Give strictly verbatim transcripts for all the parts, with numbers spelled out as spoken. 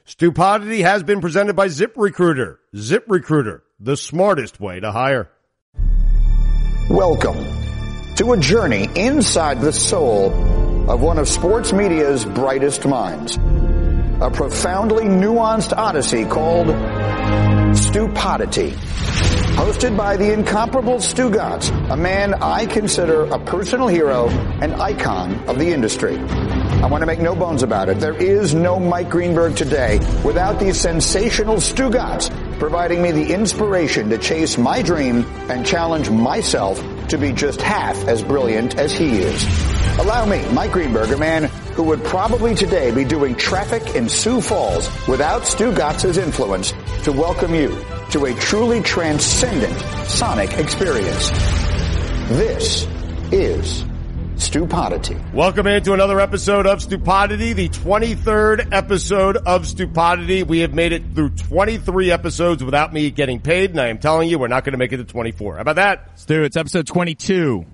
Stupidity has been presented by ZipRecruiter. ZipRecruiter, the smartest way to hire. Welcome to a journey inside the soul of one of sports media's brightest minds. A profoundly nuanced odyssey called Stupidity. Hosted by the incomparable Stugotz, a man I consider a personal hero and icon of the industry. I want to make no bones about it. There is no Mike Greenberg today without the sensational Stugotz providing me the inspiration to chase my dream and challenge myself to be just half as brilliant as he is. Allow me, Mike Greenberg, a man who would probably today be doing traffic in Sioux Falls without Stugotz's influence, to welcome you to a truly transcendent sonic experience. This is Stupidity. Welcome into another episode of Stupidity, the twenty-third episode of Stupidity. We have made it through twenty-three episodes without me getting paid, and I am telling you, we're not going to make it to twenty-four. How about that? Stu, it's episode twenty-two.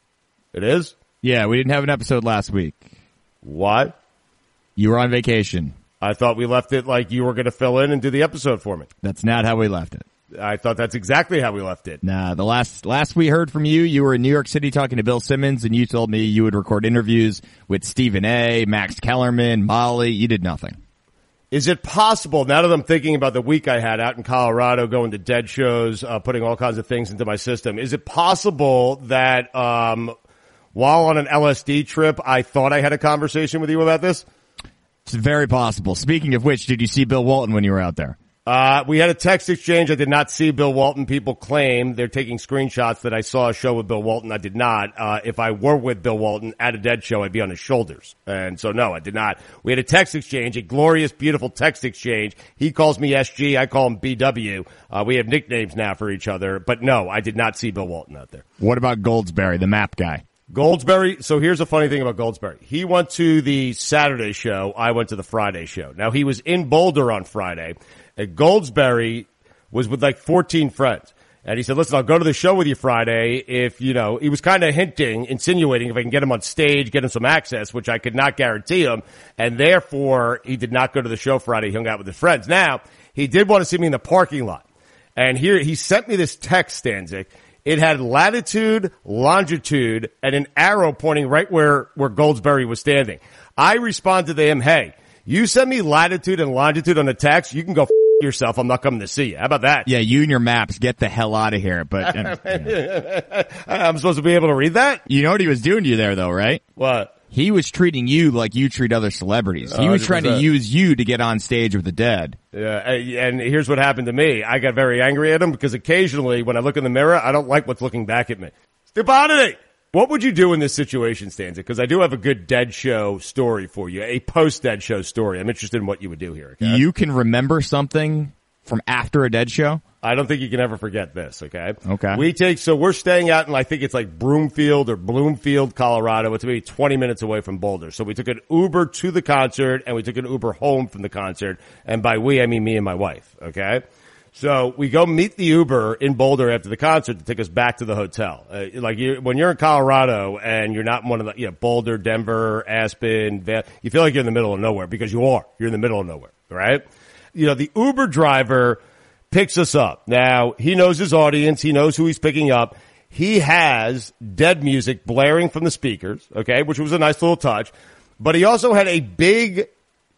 It is? Yeah, we didn't have an episode last week. Why? You were on vacation. I thought we left it like you were going to fill in and do the episode for me. That's not how we left it. I thought that's exactly how we left it. Nah, the last last we heard from you, you were in New York City talking to Bill Simmons, and you told me you would record interviews with Stephen A., Max Kellerman, Molly. You did nothing. Is it possible, now that I'm thinking about the week I had out in Colorado, going to dead shows, uh, putting all kinds of things into my system, is it possible that um, while on an L S D trip, I thought I had a conversation with you about this? It's very possible. Speaking of which, did you see Bill Walton when you were out there? Uh, we had a text exchange. I did not see Bill Walton. People claim they're taking screenshots that I saw a show with Bill Walton. I did not. Uh, if I were with Bill Walton at a dead show, I'd be on his shoulders. And so, no, I did not. We had a text exchange, a glorious, beautiful text exchange. He calls me S G. I call him B W. Uh, we have nicknames now for each other. But no, I did not see Bill Walton out there. What about Goldsberry, the map guy? Goldsberry, so here's a funny thing about Goldsberry. He went to the Saturday show. I went to the Friday show. Now, he was in Boulder on Friday. And Goldsberry was with like fourteen friends. And he said, listen, I'll go to the show with you Friday if, you know, he was kind of hinting, insinuating if I can get him on stage, get him some access, which I could not guarantee him. And therefore, he did not go to the show Friday. He hung out with his friends. Now, he did want to see me in the parking lot. And here, he sent me this text, Stanzik. It had latitude, longitude, and an arrow pointing right where, where Goldsberry was standing. I responded to him, hey, you send me latitude and longitude on the text, you can go f*** yourself. I'm not coming to see you. How about that? Yeah, you and your maps, get the hell out of here. But uh, yeah. I'm supposed to be able to read that? You know what he was doing to you there, though, right? What? He was treating you like you treat other celebrities. He was trying to use you to get on stage with the dead. Yeah, and here's what happened to me. I got very angry at him because occasionally when I look in the mirror, I don't like what's looking back at me. Stupidity! What would you do in this situation, Stanzik? Because I do have a good dead show story for you, a post-dead show story. I'm interested in what you would do here. Okay? You can remember something from after a dead show? I don't think you can ever forget this, okay? Okay. We take, so we're staying out in, I think it's like Broomfield or Bloomfield, Colorado. It's maybe twenty minutes away from Boulder. So we took an Uber to the concert and we took an Uber home from the concert. And by we, I mean me and my wife, okay? So we go meet the Uber in Boulder after the concert to take us back to the hotel. Uh, like you, when you're in Colorado and you're not in one of the, you know, Boulder, Denver, Aspen, Van, you feel like you're in the middle of nowhere because you are. You're in the middle of nowhere, right? You know, the Uber driver picks us up. Now, he knows his audience. He knows who he's picking up. He has dead music blaring from the speakers, okay, which was a nice little touch. But he also had a big,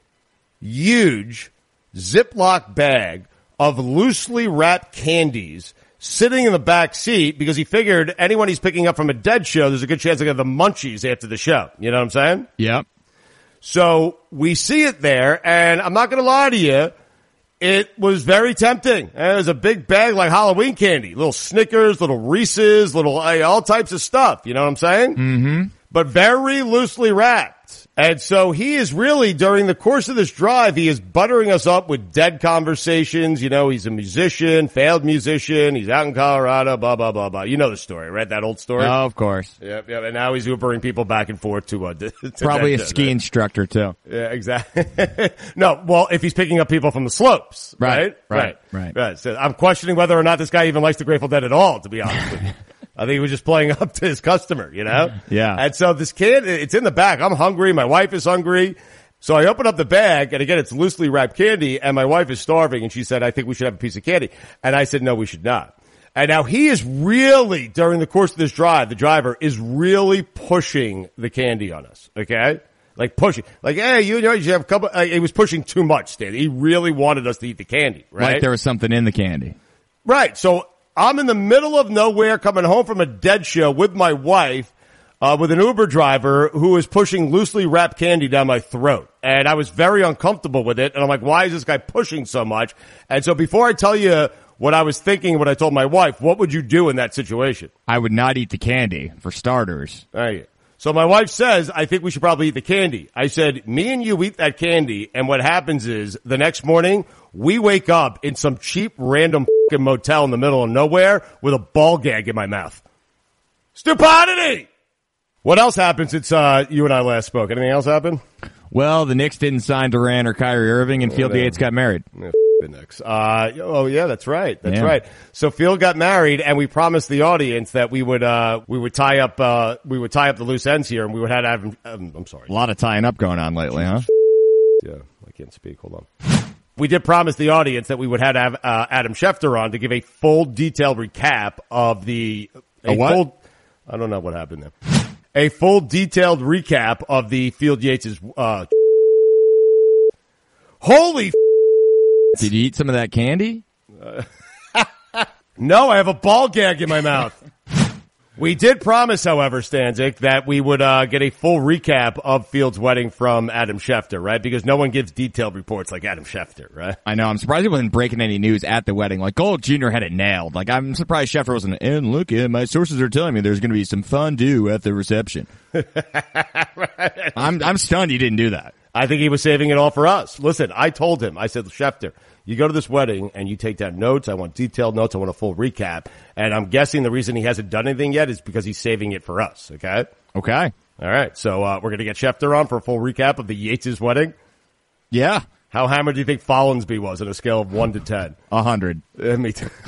huge Ziploc bag of loosely wrapped candies sitting in the back seat because he figured anyone he's picking up from a dead show, there's a good chance they got the munchies after the show. You know what I'm saying? Yep. So we see it there, and I'm not going to lie to you, it was very tempting. And it was a big bag like Halloween candy, little Snickers, little Reese's, little uh, all types of stuff. You know what I'm saying? Mm-hmm. But very loosely wrapped. And so he is really, during the course of this drive, he is buttering us up with dead conversations. You know, he's a musician, failed musician. He's out in Colorado, blah, blah, blah, blah. You know the story, right? That old story? Oh, of course. Yep, yep. And now he's Ubering people back and forth to, uh, to probably a dead, ski right? instructor, too. Yeah, exactly. No, well, if he's picking up people from the slopes, right? Right, right, right. right. So I'm questioning whether or not this guy even likes the Grateful Dead at all, to be honest with you. I think he was just playing up to his customer, you know? Yeah. And so this kid, it's in the back. I'm hungry. My wife is hungry. So I open up the bag, and again, it's loosely wrapped candy, and my wife is starving, and she said, I think we should have a piece of candy. And I said, no, we should not. And now he is really, during the course of this drive, the driver is really pushing the candy on us, okay? Like pushing. Like, hey, you know, you have a couple, uh, he was pushing too much, Stan. He really wanted us to eat the candy, right? Like there was something in the candy. Right. So I'm in the middle of nowhere coming home from a dead show with my wife, Uh, with an Uber driver who was pushing loosely wrapped candy down my throat. And I was very uncomfortable with it. And I'm like, why is this guy pushing so much? And so before I tell you what I was thinking, what I told my wife, what would you do in that situation? I would not eat the candy, for starters. Right. So my wife says, I think we should probably eat the candy. I said, me and you eat that candy, and what happens is the next morning, we wake up in some cheap random fucking motel in the middle of nowhere with a ball gag in my mouth. Stupidity! What else happened since uh, you and I last spoke? Anything else happen? Well, the Knicks didn't sign Durant or Kyrie Irving, and Field yeah, Yates got married. Yeah, the Knicks. Uh, oh, yeah, that's right. That's yeah. right. So Field got married, and we promised the audience that we would uh, we would tie up uh, we would tie up the loose ends here, and we would have, have um, I'm sorry. A lot of tying up going on lately, huh? Yeah, I can't speak. Hold on. We did promise the audience that we would have, have uh, Adam Schefter on to give a full, detailed recap of the a, a what? Full, I don't know what happened there. A full detailed recap of the Field Yates' uh holy f- Did you eat some of that candy? Uh, no, I have a ball gag in my mouth. We did promise, however, Stanzik, that we would uh get a full recap of Field's wedding from Adam Schefter, right? Because no one gives detailed reports like Adam Schefter, right? I know. I'm surprised he wasn't breaking any news at the wedding. Like, Gold Junior had it nailed. Like, I'm surprised Schefter wasn't, and look, uh, my sources are telling me there's going to be some fondue at the reception. Right. I'm I'm stunned he didn't do that. I think he was saving it all for us. Listen, I told him, I said, Schefter, you go to this wedding and you take down notes. I want detailed notes. I want a full recap. And I'm guessing the reason he hasn't done anything yet is because he's saving it for us. Okay. Okay. All right. So, uh, we're going to get Schefter on for a full recap of the Yates' wedding. Yeah. How hammered do you think Follensby was on a scale of one to ten? A hundred. Uh, me too.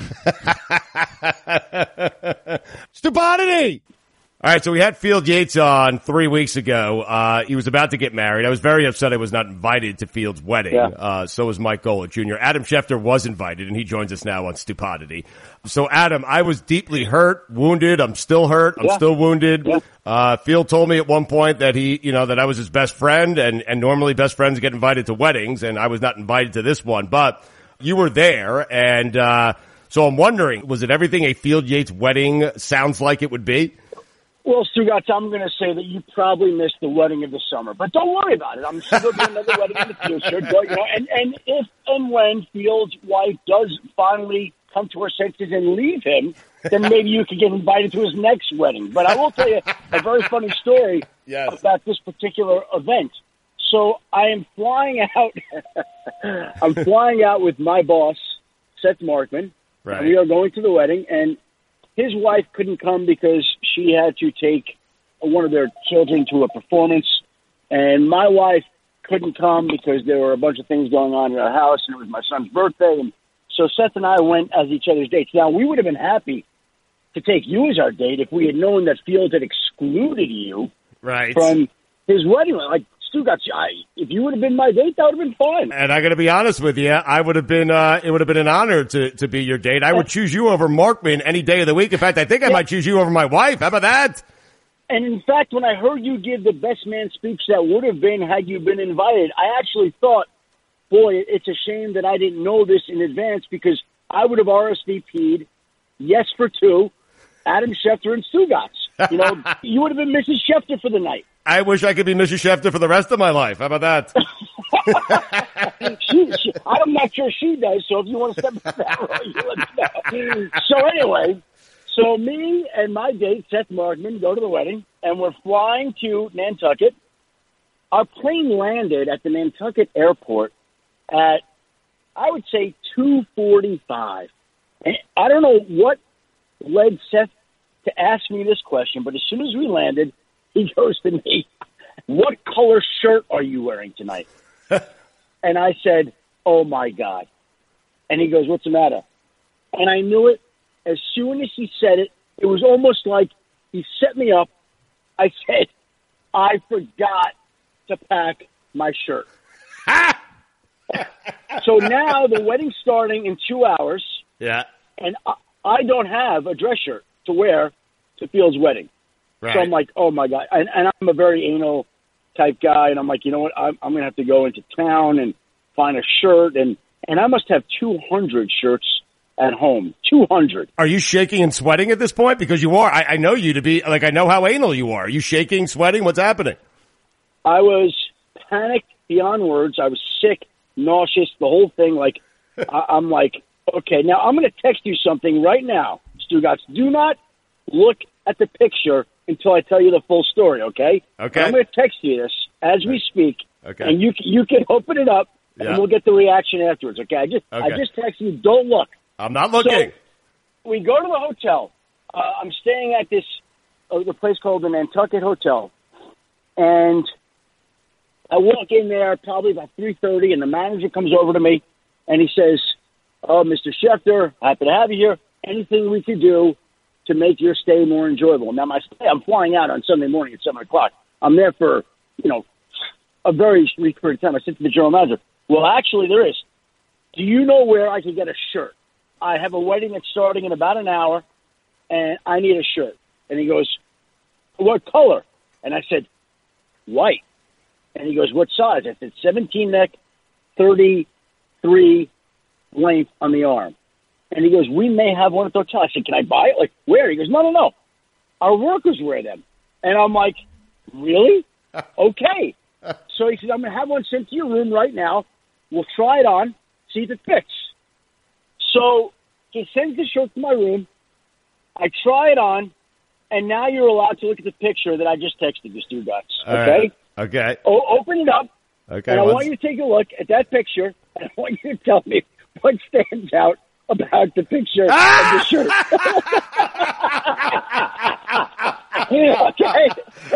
Stupidity! All right, so we had Field Yates on three weeks ago. Uh, he was about to get married. I was very upset I was not invited to Field's wedding. Yeah. Uh, so was Mike Golick Junior Adam Schefter was invited, and he joins us now on Stupidity. So, Adam, I was deeply hurt, wounded. I'm still hurt. I'm yeah. still wounded. Yeah. Uh, Field told me at one point that he, you know, that I was his best friend, and, and normally best friends get invited to weddings, and I was not invited to this one. But you were there, and uh, so I'm wondering, was it everything a Field Yates wedding sounds like it would be? Well, Stugotz, I'm going to say that you probably missed the wedding of the summer, but don't worry about it. I'm sure there'll be another wedding in the future. But, you know, and, and if and when Field's wife does finally come to her senses and leave him, then maybe you could get invited to his next wedding. But I will tell you a very funny story yes. about this particular event. So I am flying out. I'm flying out with my boss, Seth Markman. Right. And we are going to the wedding, and his wife couldn't come because she had to take one of their children to a performance, and my wife couldn't come because there were a bunch of things going on in our house, and it was my son's birthday. And so Seth and I went as each other's dates. Now, we would have been happy to take you as our date if we had known that Fields had excluded you right. from his wedding. Like, Stugotz, I, if you would have been my date, that would have been fine. And I got to be honest with you, I would have been. Uh, it would have been an honor to to be your date. I would choose you over Markman any day of the week. In fact, I think I yeah. might choose you over my wife. How about that? And in fact, when I heard you give the best man speech that would have been had you been invited, I actually thought, boy, it's a shame that I didn't know this in advance, because I would have R S V P'd yes for two, Adam Schefter and Stugotz. You know, you would have been Missus Schefter for the night. I wish I could be Missus Schefter for the rest of my life. How about that? she, she, I'm not sure she does, so if you want to step into that role, you let me know. So anyway, so me and my date, Seth Markman, go to the wedding, and we're flying to Nantucket. Our plane landed at the Nantucket airport at, I would say, two forty-five. And I don't know what led Seth to ask me this question, but as soon as we landed, he goes to me, "What color shirt are you wearing tonight?" And I said, "Oh, my God." And he goes, "What's the matter?" And I knew it. As soon as he said it, it was almost like he set me up. I said, "I forgot to pack my shirt. So now the wedding's starting in two hours. Yeah. And I, I don't have a dress shirt to wear to Field's wedding. Right. So I'm like, oh, my God. And, and I'm a very anal type guy. And I'm like, you know what? I'm, I'm going to have to go into town and find a shirt. And, and I must have two hundred shirts at home. two hundred. Are you shaking and sweating at this point? Because you are. I, I know you to be, like, I know how anal you are. Are you shaking, sweating? What's happening? I was panicked beyond words. I was sick, nauseous, the whole thing. Like, I, I'm like, okay, now I'm going to text you something right now, Stugotz. Do not look at the picture until I tell you the full story, okay? Okay. I'm going to text you this as we speak, okay. and you you can open it up, and yeah. we'll get the reaction afterwards, okay? I just okay. I just texted you. Don't look. I'm not looking. So we go to the hotel. Uh, I'm staying at this uh, the place called the Nantucket Hotel, and I walk in there probably about three thirty, and the manager comes over to me, and he says, oh, Mister Schefter, happy to have you here. Anything we could do to make your stay more enjoyable. Now, my stay, I'm flying out on Sunday morning at seven o'clock. I'm there for, you know, a very brief period of time. I said to the general manager, well, actually, there is. Do you know where I can get a shirt? I have a wedding that's starting in about an hour, and I need a shirt. And he goes, what color? And I said, white. And he goes, what size? I said, seventeen neck, thirty-three length on the arm. And he goes, we may have one at the hotel. I said, can I buy it? Like, where? He goes, no, no, no. Our workers wear them. And I'm like, really? Okay. So he said, I'm going to have one sent to your room right now. We'll try it on, see if it fits. So he sends the shirt to my room. I try it on, and now you're allowed to look at the picture that I just texted you, Stugotz. Okay? Right. Okay. O- open it up. Okay. And I once... want you to take a look at that picture, and I want you to tell me what stands out about the picture of the shirt. Okay.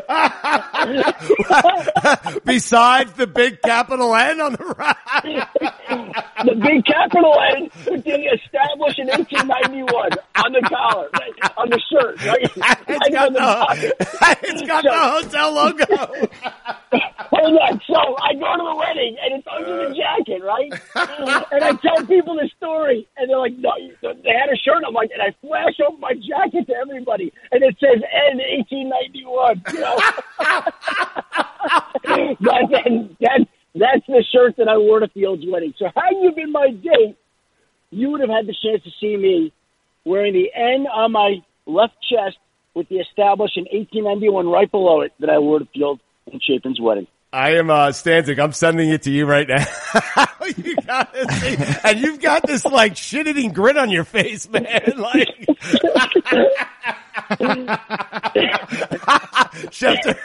Besides the big capital N on the right. The big capital N with the established in eighteen ninety-one on the collar, right, on the shirt. Right? It's got, the, it's got so, the hotel logo. Hold on. So I go to the wedding, and it's under the jacket, right? And I tell people the story, and they're like, no, they had a shirt. I'm like, and I flash open my jacket to everybody, and it says N eighteen ninety-one. You know? that's, that's, that's the shirt that I wore to Field's wedding. So had you been my date, you would have had the chance to see me wearing the N on my left chest with the established in eighteen ninety-one right below it that I wore to Field and Chapin's wedding. I am uh, Stanzik. I'm sending it to you right now. You got this thing, and you've got this like shit-eating grin on your face, man. Like, Schefter.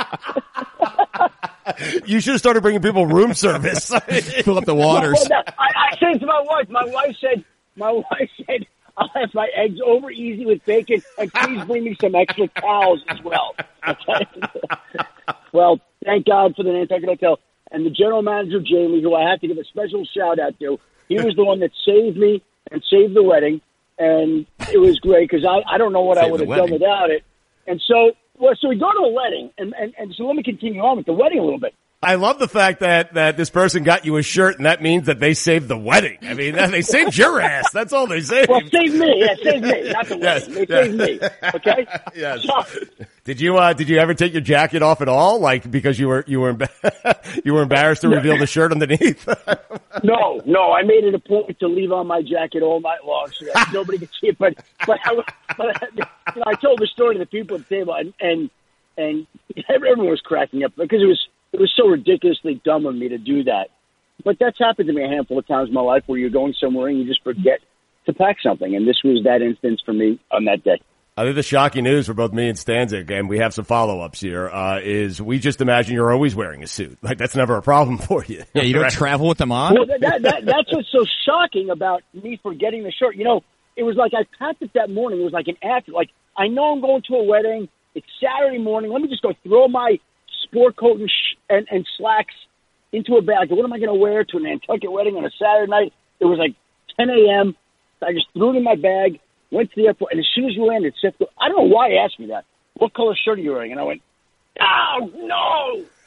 You should have started bringing people room service. Fill up the waters. Well, I, I said to my wife. My wife said. My wife said, I'll have my eggs over easy with bacon, and please bring me some extra towels as well. Okay. Well, thank God for the Nantucket Hotel. And the general manager, Jamie, who I have to give a special shout-out to, he was the one that saved me and saved the wedding. And it was great because I, I don't know what Save I would have done without it. And so, well, so we go to the wedding. And, and, and so let me continue on with the wedding a little bit. I love the fact that, that this person got you a shirt, and that means that they saved the wedding. I mean, they saved your ass. That's all they saved. Well, saved me. Yeah, saved me. Not the wedding. Yes, They yes. saved me. Okay? Yes. So, Did you uh did you ever take your jacket off at all? Like because you were you were emba- you were embarrassed to reveal the shirt underneath? no, no. I made it a point to leave on my jacket all night long so that nobody could see it. But but I, but you know, I told the story to the people at the table, and and and everyone was cracking up because it was. It was so ridiculously dumb of me to do that. But that's happened to me a handful of times in my life where you're going somewhere and you just forget to pack something. And this was that instance for me on that day. I think the shocking news for both me and Stanzik, and we have some follow-ups here, uh, is we just imagine you're always wearing a suit. Like, that's never a problem for you. Yeah, you don't right? travel with them on? Well, that, that, that, that's what's so shocking about me forgetting the shirt. You know, it was like I packed it that morning. It was like an after. Like, I know I'm going to a wedding. It's Saturday morning. Let me just go throw my sport coat and, sh- and, and slacks into a bag. What am I going to wear to a Nantucket wedding on a Saturday night? It was like ten a.m. I just threw it in my bag, went to the airport, and as soon as we landed, Seth, I don't know why he asked me that. What color shirt are you wearing? And I went, oh, no.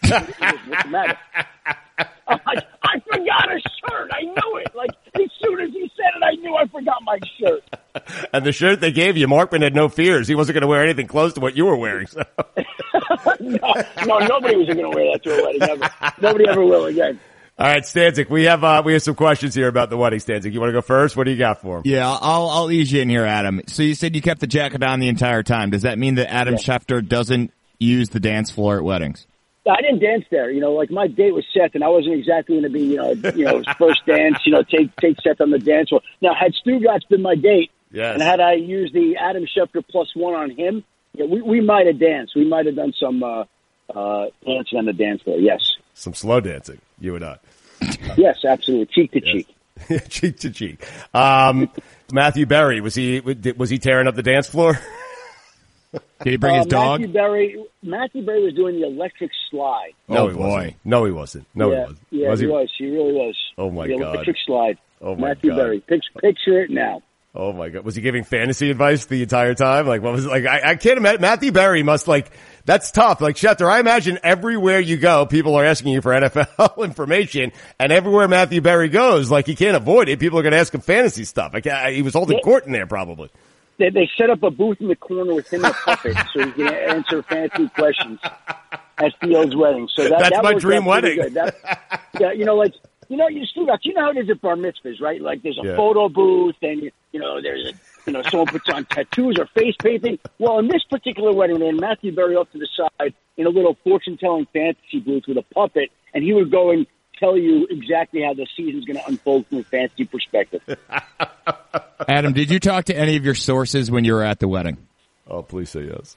What's the matter? I'm like, I forgot a shirt. I knew it. Like, as soon as he said it, I knew I forgot my shirt. And the shirt they gave you, Markman had no fears. He wasn't going to wear anything close to what you were wearing. So. no, no, nobody was going to wear that to a wedding ever. Nobody ever will again. All right, Stanzik, we have uh, we have some questions here about the wedding. Stanzik, you want to go first? What do you got for him? Yeah, I'll I'll ease you in here, Adam. So you said you kept the jacket on the entire time. Does that mean that Adam yeah. Schefter doesn't use the dance floor at weddings? I didn't dance there. You know, like my date was Seth, and I wasn't exactly going to be, you know, you know, his first dance. You know, take take Seth on the dance floor. Now, had Stugatz been my date, yes. and had I used the Adam Schefter plus one on him, yeah, we we might have danced. We might have done some uh, uh, dancing on the dance floor. Yes, some slow dancing. You and I. Yes, absolutely, cheek to yes. cheek, cheek to cheek. Um, Matthew Berry, was he was he tearing up the dance floor? Did he bring his uh, dog? Matthew Berry, Matthew Berry was doing the electric slide. No, oh, he boy. wasn't. No, he wasn't. No, yeah, he wasn't. Yeah, was he, he was. He really was. Oh, my the God. electric slide. Oh, my Matthew God. Berry. Picture, picture it now. Oh, my God. Was he giving fantasy advice the entire time? Like, what was it? Like, I, I can't imagine. Matthew Berry must, like, that's tough. Like, Schefter, I imagine everywhere you go, people are asking you for N F L information, and everywhere Matthew Berry goes, like, he can't avoid it. People are going to ask him fantasy stuff. Like, I, he was holding yeah. court in there, probably. They, they set up a booth in the corner with him and a puppet so he can answer fantasy questions at Field's wedding. So that, that's that my worked dream out wedding. good. That, yeah, you know, like, you know, you still got, you know how it is at bar mitzvahs, right? Like, there's a yeah. photo booth, and, you know, there's a, you know, someone puts on tattoos or face painting. Well, in this particular wedding, they had Matthew Berry off to the side in a little fortune-telling fantasy booth with a puppet, and he would go and tell you exactly how the season's going to unfold from a fantasy perspective. Adam, did you talk to any of your sources when you were at the wedding? Oh, please say yes.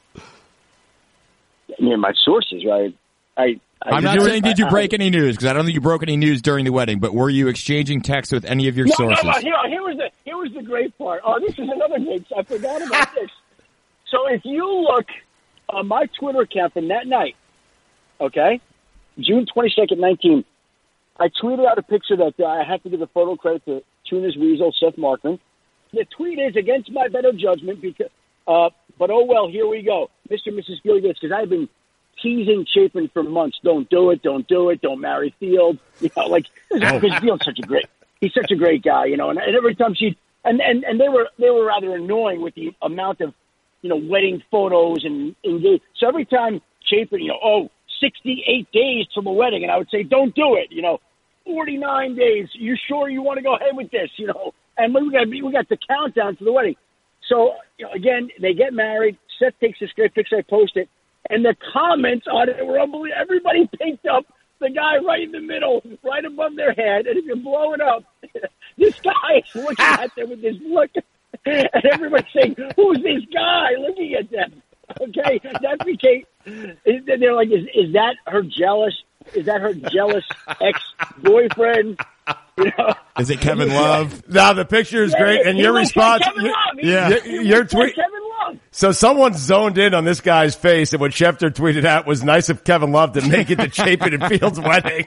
I mean, my sources, right? I, I, I'm not you, saying did you I, break I, any news, because I don't think you broke any news during the wedding, but were you exchanging texts with any of your no, sources? No, no, here, here, was the, here was the great part. Oh, this is another thing. I forgot about this. So if you look on my Twitter account from that night, okay, June twenty-second, nineteen, I tweeted out a picture that uh, I have to give a photo credit to Tuna's Weasel, Seth Markman. The tweet is against my better judgment, because, uh, but oh well, here we go. Mister and Missus Gilligan, because I've been teasing Chapin for months. Don't do it, don't do it, don't marry Field. You know, like, because oh. Field's such a great, he's such a great guy, you know, and, and every time she, and, and, and they were, they were rather annoying with the amount of, you know, wedding photos and engage. So every time Chapin, you know, oh, sixty-eight days till the wedding, and I would say, don't do it, you know, forty-nine days. You sure you want to go ahead with this, you know? And we got we got the countdown to the wedding. So, you know, again, they get married. Seth takes this great picture. I post it. And the comments on it were unbelievable. Everybody picked up the guy right in the middle, right above their head. And if you blow it up, this guy is looking at them with this look. And everybody's saying, who's this guy looking at them? Okay, that became, they're like, is, is that her jealous? Is that her jealous ex-boyfriend? You know? Is it Kevin Love? No, the picture is great, and he your response, like Kevin Love. He, yeah, he your, your like tweet. Kevin Love. So someone zoned in on this guy's face, and what Schefter tweeted out was nice of Kevin Love to make it to Chapin and Field's wedding.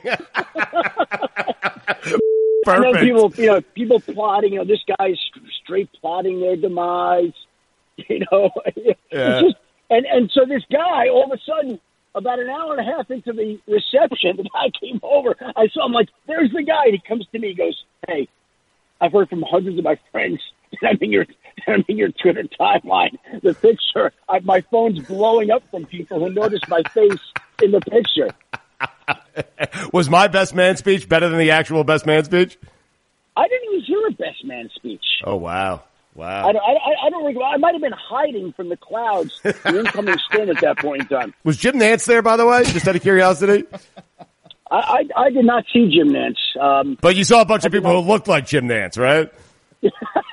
Perfect. And then people, you know, people plotting. You know, this guy's straight plotting their demise. You know, yeah. it's just, and and so this guy, all of a sudden, about an hour and a half into the reception, the guy came over. I saw him, like, there's the guy. And he comes to me, he goes, hey, I've heard from hundreds of my friends. I'm in your, I'm in your Twitter timeline. The picture, I, my phone's blowing up from people who noticed my face in the picture. Was my best man speech better than the actual best man speech? I didn't even hear a best man speech. Oh, wow. Wow. I don't, I, I don't recall. I might have been hiding from the clouds, the incoming spin at that point in time. Was Jim Nantz there, by the way? Just out of curiosity? I, I, I did not see Jim Nantz. Um, but you saw a bunch of people not... who looked like Jim Nantz, right? yeah,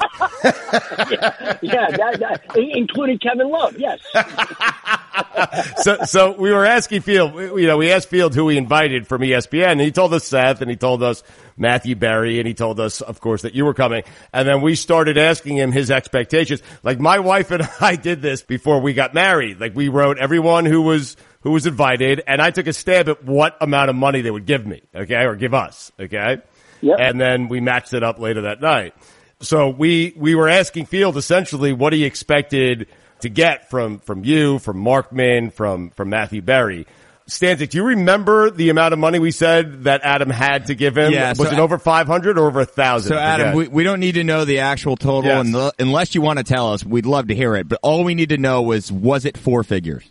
yeah that, that, including Kevin Love, yes. so, so we were asking Field, you know, we asked Field who he invited from E S P N, and he told us Seth, and he told us Matthew Berry, and he told us, of course, that you were coming. And then we started asking him his expectations. Like, my wife and I did this before we got married. Like, we wrote everyone who was, who was invited, and I took a stab at what amount of money they would give me, okay, or give us, okay? Yep. And then we matched it up later that night. So we, we were asking Field essentially what he expected to get from, from you, from Markman, from, from Matthew Berry. Stanzik, do you remember the amount of money we said that Adam had to give him? Yeah, Was so it over five hundred or over a thousand? So Adam, we, we don't need to know the actual total Yes. and the, unless you want to tell us. We'd love to hear it, but all we need to know was, was it four figures?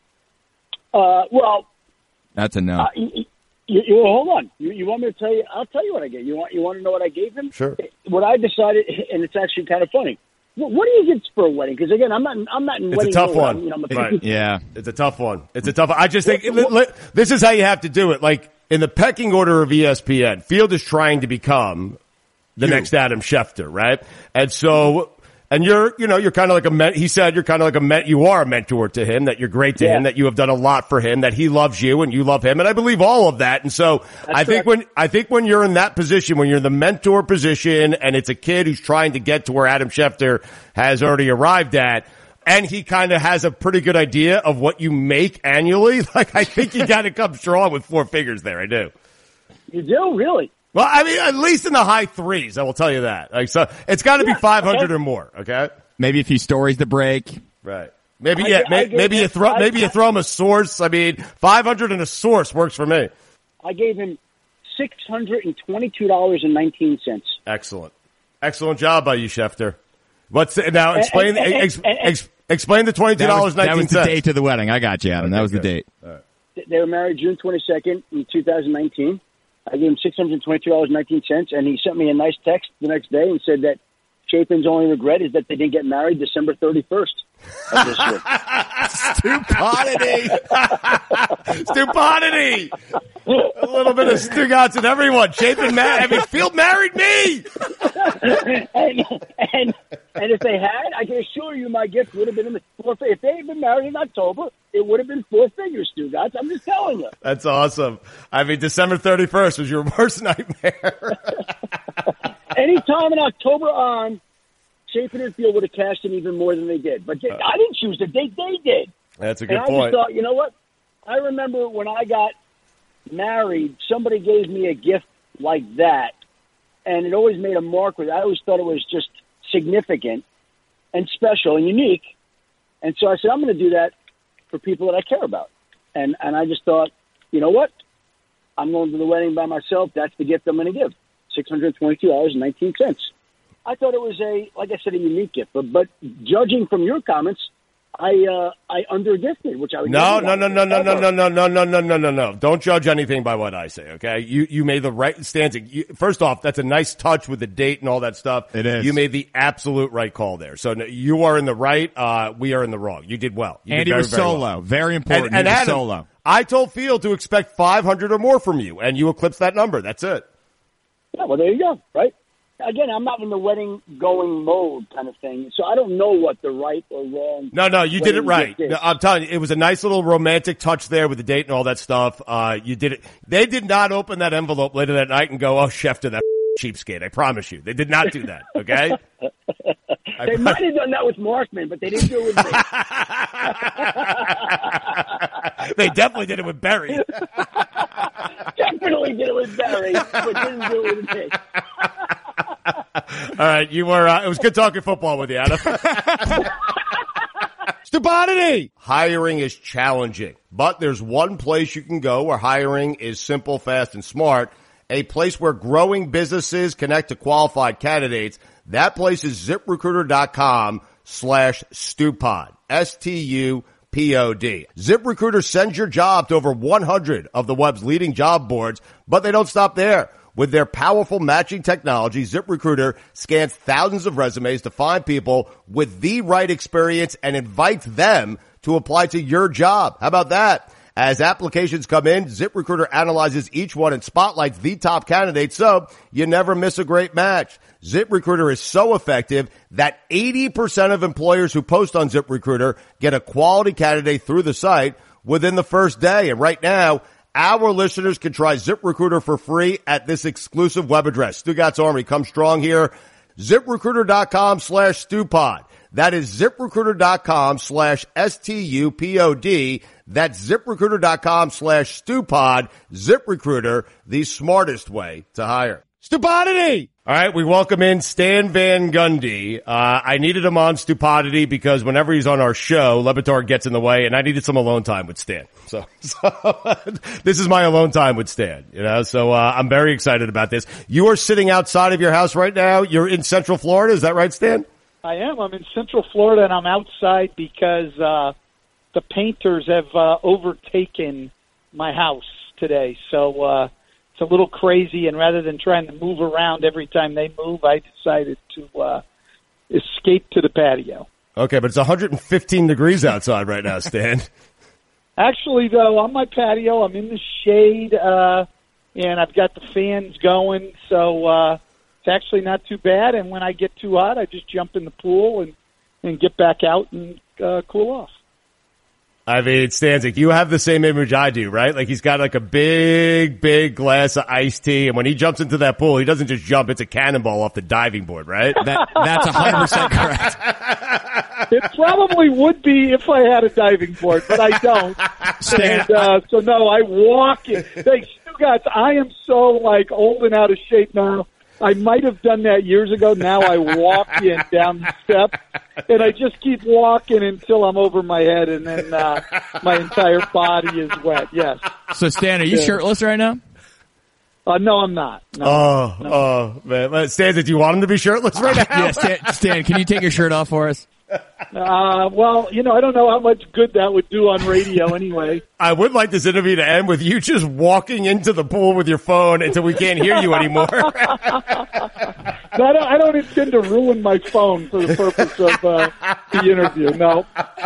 Uh, well, That's a no. uh, you, you, you, hold on. You, you want me to tell you? I'll tell you what I gave. You want you want to know what I gave him? Sure. What I decided, and it's actually kind of funny. What, what do you get for a wedding? Because again, I'm not I'm not in It's a wedding. tough mode. one. I'm, you know, I'm a Right. Yeah. It's a tough one. It's a tough one. I just think li- li- this is how you have to do it. Like in the pecking order of E S P N, Field is trying to become the You. next Adam Schefter, right? And so, and you're, you know, you're kind of like a, men- he said you're kind of like a, men- you are a mentor to him, that you're great to Yeah. him, that you have done a lot for him, that he loves you and you love him. And I believe all of that. And so I think correct. when, I think when you're in that position, when you're in the mentor position and it's a kid who's trying to get to where Adam Schefter has already arrived at, and he kind of has a pretty good idea of what you make annually, like I think you got to come strong with four figures there. I do. You do really? Well, I mean, at least in the high threes, I will tell you that. Like, so it's got to be Yeah, five hundred okay. or more. Okay, Maybe a few stories to break. right? Maybe I yeah, get- may, I get maybe you that. throw I- maybe you throw him a source. I mean, five hundred and a source works for me. I gave him six hundred and twenty-two dollars and nineteen cents. Excellent, excellent job by you, Schefter. What's now? Explain and- and- ex, and- ex, explain the twenty two That was, dollars that nineteen was the cents. date of the wedding. I got you, Adam. that was the good. date. They were married June twenty-second in two thousand nineteen. I gave him six hundred twenty-two dollars and nineteen cents, and he sent me a nice text the next day and said that Chapin's only regret is that they didn't get married December thirty-first of this year. Stupidity. Stupidity. A little bit of Stugatz in everyone. Chapin, ma- I mean, Field married me. and, and and if they had, I can assure you my gift would have been in the four. If they had been married in October, it would have been four figures, Stugatz. I'm just telling you. That's awesome. I mean, December thirty-first was your worst nightmare. Anytime in October on, Chapin and Field would have cashed in even more than they did. But they, I didn't choose the date; they did. That's a good and I point. just thought, you know what? I remember when I got married, somebody gave me a gift like that, and it always made a mark with it. I always thought it was just significant and special and unique. And so I said, I'm going to do that for people that I care about. And and I just thought, you know what? I'm going to the wedding by myself. That's the gift I'm going to give. six hundred twenty-two dollars and nineteen cents. I thought it was a, like I said, a unique gift. But, but judging from your comments, I uh, I undergifted, which I would No, never no, no, want no, no, ever. no, no, no, no, no, no, no, no. Don't judge anything by what I say, okay? You you made the right stance. You, first off, that's a nice touch with the date and all that stuff. It is. You made the absolute right call there. So no, you are in the right. Uh, we are in the wrong. You did well. You And did he very, was very well. solo. Very important. And, and he was Adam, solo. I told Field to expect five hundred or more from you, and you eclipsed that number. That's it. Yeah, well, there you go, right? Again, I'm not in the wedding going mode kind of thing, so I don't know what the right or wrong. No, no, you did it wedding right. gift is. No, I'm telling you, it was a nice little romantic touch there with the date and all that stuff. Uh, you did it. They did not open that envelope later that night and go, "Oh, Schefter, that cheapskate." I promise you, they did not do that. Okay. They might have done that with Markman, but they didn't do it with me. They definitely did it with Barry. Definitely did it with Barry, but didn't do it with me. All right, you were. Uh, it was good talking football with you, Adam. Stupidity. Hiring is challenging, but there's one place you can go where hiring is simple, fast, and smart. A place where growing businesses connect to qualified candidates. That place is ZipRecruiter.com slash Stupod. S T U P O D. ZipRecruiter sends your job to over one hundred of the web's leading job boards, but they don't stop there. With their powerful matching technology, ZipRecruiter scans thousands of resumes to find people with the right experience and invites them to apply to your job. How about that? As applications come in, ZipRecruiter analyzes each one and spotlights the top candidates, so you never miss a great match. ZipRecruiter is so effective that eighty percent of employers who post on ZipRecruiter get a quality candidate through the site within the first day. And right now, our listeners can try ZipRecruiter for free at this exclusive web address. Stugatz Army, come strong here. ZipRecruiter.com slash Stupod. That is ZipRecruiter.com slash S T U P O D. That's ZipRecruiter.com slash Stupod. ZipRecruiter, the smartest way to hire. Stupidity! All right, we welcome in Stan Van Gundy. Uh, I needed him on Stupidity because whenever he's on our show, Le Batard gets in the way, and I needed some alone time with Stan. So, so this is my alone time with Stan, you know, so uh, I'm very excited about this. You are sitting outside of your house right now. You're in Central Florida. Is that right, Stan? I am. I'm in Central Florida, and I'm outside because uh, the painters have uh, overtaken my house today. So uh, it's a little crazy, and rather than trying to move around every time they move, I decided to uh, escape to the patio. Okay, but it's one hundred fifteen degrees outside right now, Stan. Actually, though, on my patio, I'm in the shade, uh, and I've got the fans going, so uh, it's actually not too bad. And when I get too hot, I just jump in the pool and, and get back out and uh, cool off. I mean, Stanzik, you have the same image I do, right? Like he's got like a big, big glass of iced tea, and when he jumps into that pool, he doesn't just jump; it's a cannonball off the diving board, right? That, that's one hundred percent correct. It probably would be if I had a diving board, but I don't. Stan, and uh, so no, I walk in. Thanks, you guys. I am so like old and out of shape now. I might have done that years ago. Now I walk in down the steps, and I just keep walking until I'm over my head, and then uh, my entire body is wet. Yes. So, Stan, are you Yeah. shirtless right now? Uh, no, I'm not. No, Oh, no. oh, man. Stan, do you want him to be shirtless right now? Yeah, Stan, Stan, can you take your shirt off for us? Uh, well, you know, I don't know how much good that would do on radio anyway. I would like this interview to end with you just walking into the pool with your phone until we can't hear you anymore. I don't, I don't intend to ruin my phone for the purpose of uh, the interview. No.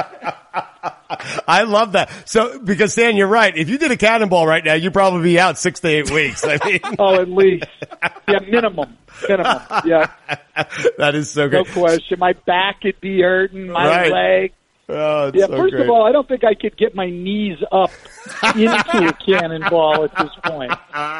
I love that. So, because Stan, you're right. If you did a cannonball right now, you'd probably be out six to eight weeks. I mean, Oh, at least. Yeah, minimum. Minimum. Yeah. that is so No great. question. My back would be hurting, my Right. leg. Oh, it's Yeah, so first great. of all, I don't think I could get my knees up into a cannonball at this point.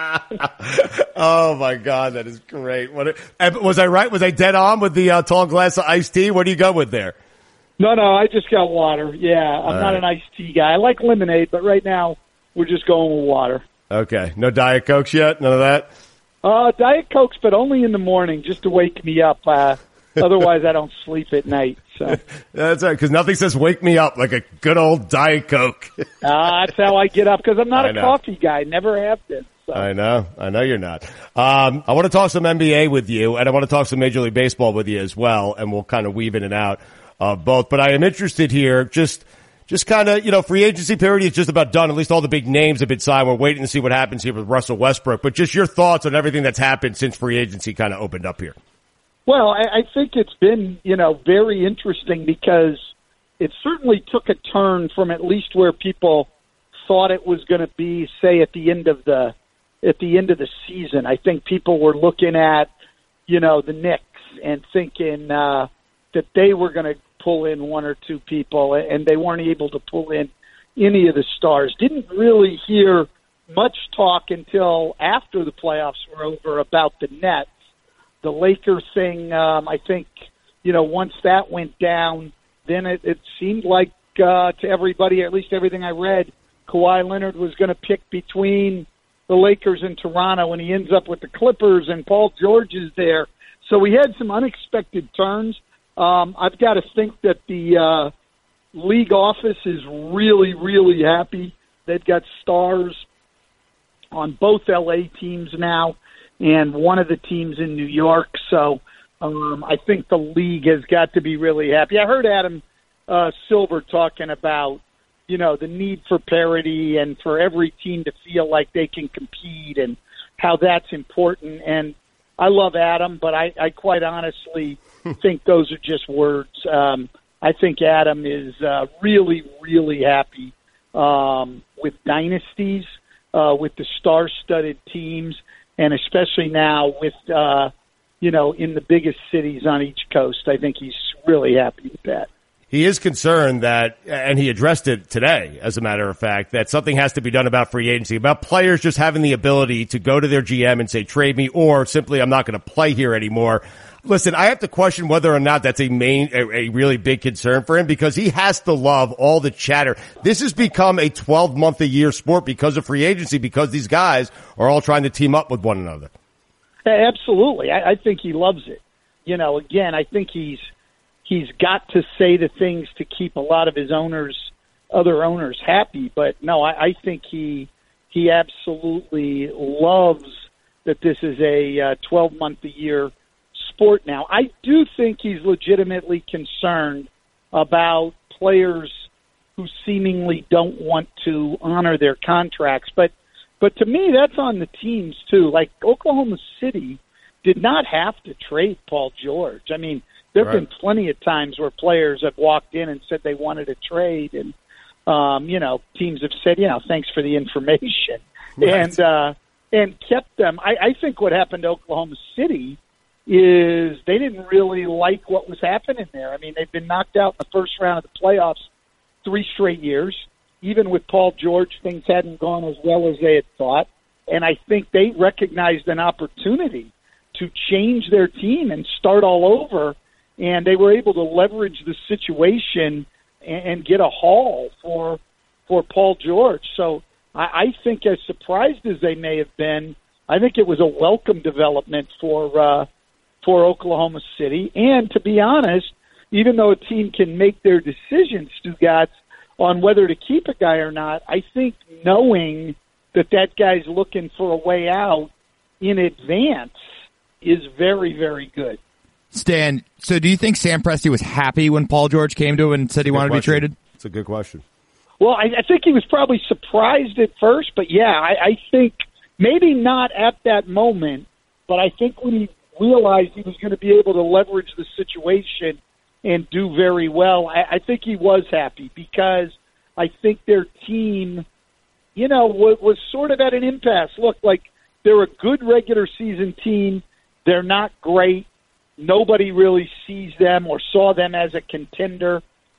Oh my God, that is great. What a, and was I right? Was I dead on with the uh, tall glass of iced tea? What do you go with there? No, no, I just got water. Yeah, I'm All not right. an iced tea guy. I like lemonade, but right now we're just going with water. Okay, no Diet Cokes yet? None of that? Uh, Diet Cokes, but only in the morning, just to wake me up. Uh, otherwise, I don't sleep at night. So That's right, because nothing says wake me up like a good old Diet Coke. uh, that's how I get up, because I'm not I a know. coffee guy. Never have been. So. I know. I know you're not. Um, I want to talk some N B A with you, and I want to talk some Major League Baseball with you as well, and we'll kind of weave in and out of both. But I am interested here, just just kind of, you know, free agency period is just about done. At least all the big names have been signed. We're waiting to see what happens here with Russell Westbrook. But just your thoughts on everything that's happened since free agency kind of opened up here. Well, I, I think it's been, you know, very interesting because it certainly took a turn from at least where people thought it was going to be, say, at the end of the at the end of the season. I think people were looking at, you know, the Knicks and thinking uh, that they were going to pull in one or two people, and they weren't able to pull in any of the stars. Didn't really hear much talk until after the playoffs were over about the Nets. The Laker thing, um, I think, you know, once that went down, then it, it seemed like uh, to everybody, at least everything I read, Kawhi Leonard was going to pick between the Lakers and Toronto, and he ends up with the Clippers, and Paul George is there. So we had some unexpected turns. Um, I've got to think that the uh, league office is really, really happy. They've got stars on both L A teams now and one of the teams in New York. So um, I think the league has got to be really happy. I heard Adam uh, Silver talking about, you know, the need for parity and for every team to feel like they can compete and how that's important. And I love Adam, but I, I quite honestly think those are just words. Um, I think Adam is uh, really, really happy um, with dynasties, uh, with the star-studded teams, and especially now with, uh, you know, in the biggest cities on each coast. I think he's really happy with that. He is concerned that, and he addressed it today, as a matter of fact, that something has to be done about free agency, about players just having the ability to go to their G M and say, trade me, or simply, I'm not going to play here anymore. Listen, I have to question whether or not that's a main, a, a really big concern for him, because he has to love all the chatter. This has become a twelve month a year sport because of free agency, because these guys are all trying to team up with one another. Absolutely. I, I think he loves it. You know, again, I think he's he's got to say the things to keep a lot of his owners, other owners, happy. But no, I, I think he he absolutely loves that this is a twelve month a year sport now. I do think he's legitimately concerned about players who seemingly don't want to honor their contracts. But but to me, that's on the teams too. Like Oklahoma City did not have to trade Paul George. I mean, there have right. been plenty of times where players have walked in and said they wanted to trade, and um, you know, teams have said, you know, thanks for the information, right. and uh, and kept them. I, I think what happened to Oklahoma City is they didn't really like what was happening there. I mean, they've been knocked out in the first round of the playoffs three straight years. Even with Paul George, things hadn't gone as well as they had thought. And I think they recognized an opportunity to change their team and start all over. And they were able to leverage the situation and, and get a haul for for Paul George. So I, I think as surprised as they may have been, I think it was a welcome development for uh, for Oklahoma City. And to be honest, even though a team can make their decisions, Stugotz, on whether to keep a guy or not, I think knowing that that guy's looking for a way out in advance is very, very good. Stan, so do you think Sam Presti was happy when Paul George came to him and said he wanted question. to be traded? It's a good question. Well, I, I think he was probably surprised at first, but yeah, I, I think maybe not at that moment, but I think when he realized he was going to be able to leverage the situation and do very well, I, I think he was happy because I think their team, you know, was, was sort of at an impasse. Look, like they're a good regular season team. They're not great. Nobody really sees them or saw them as a contender.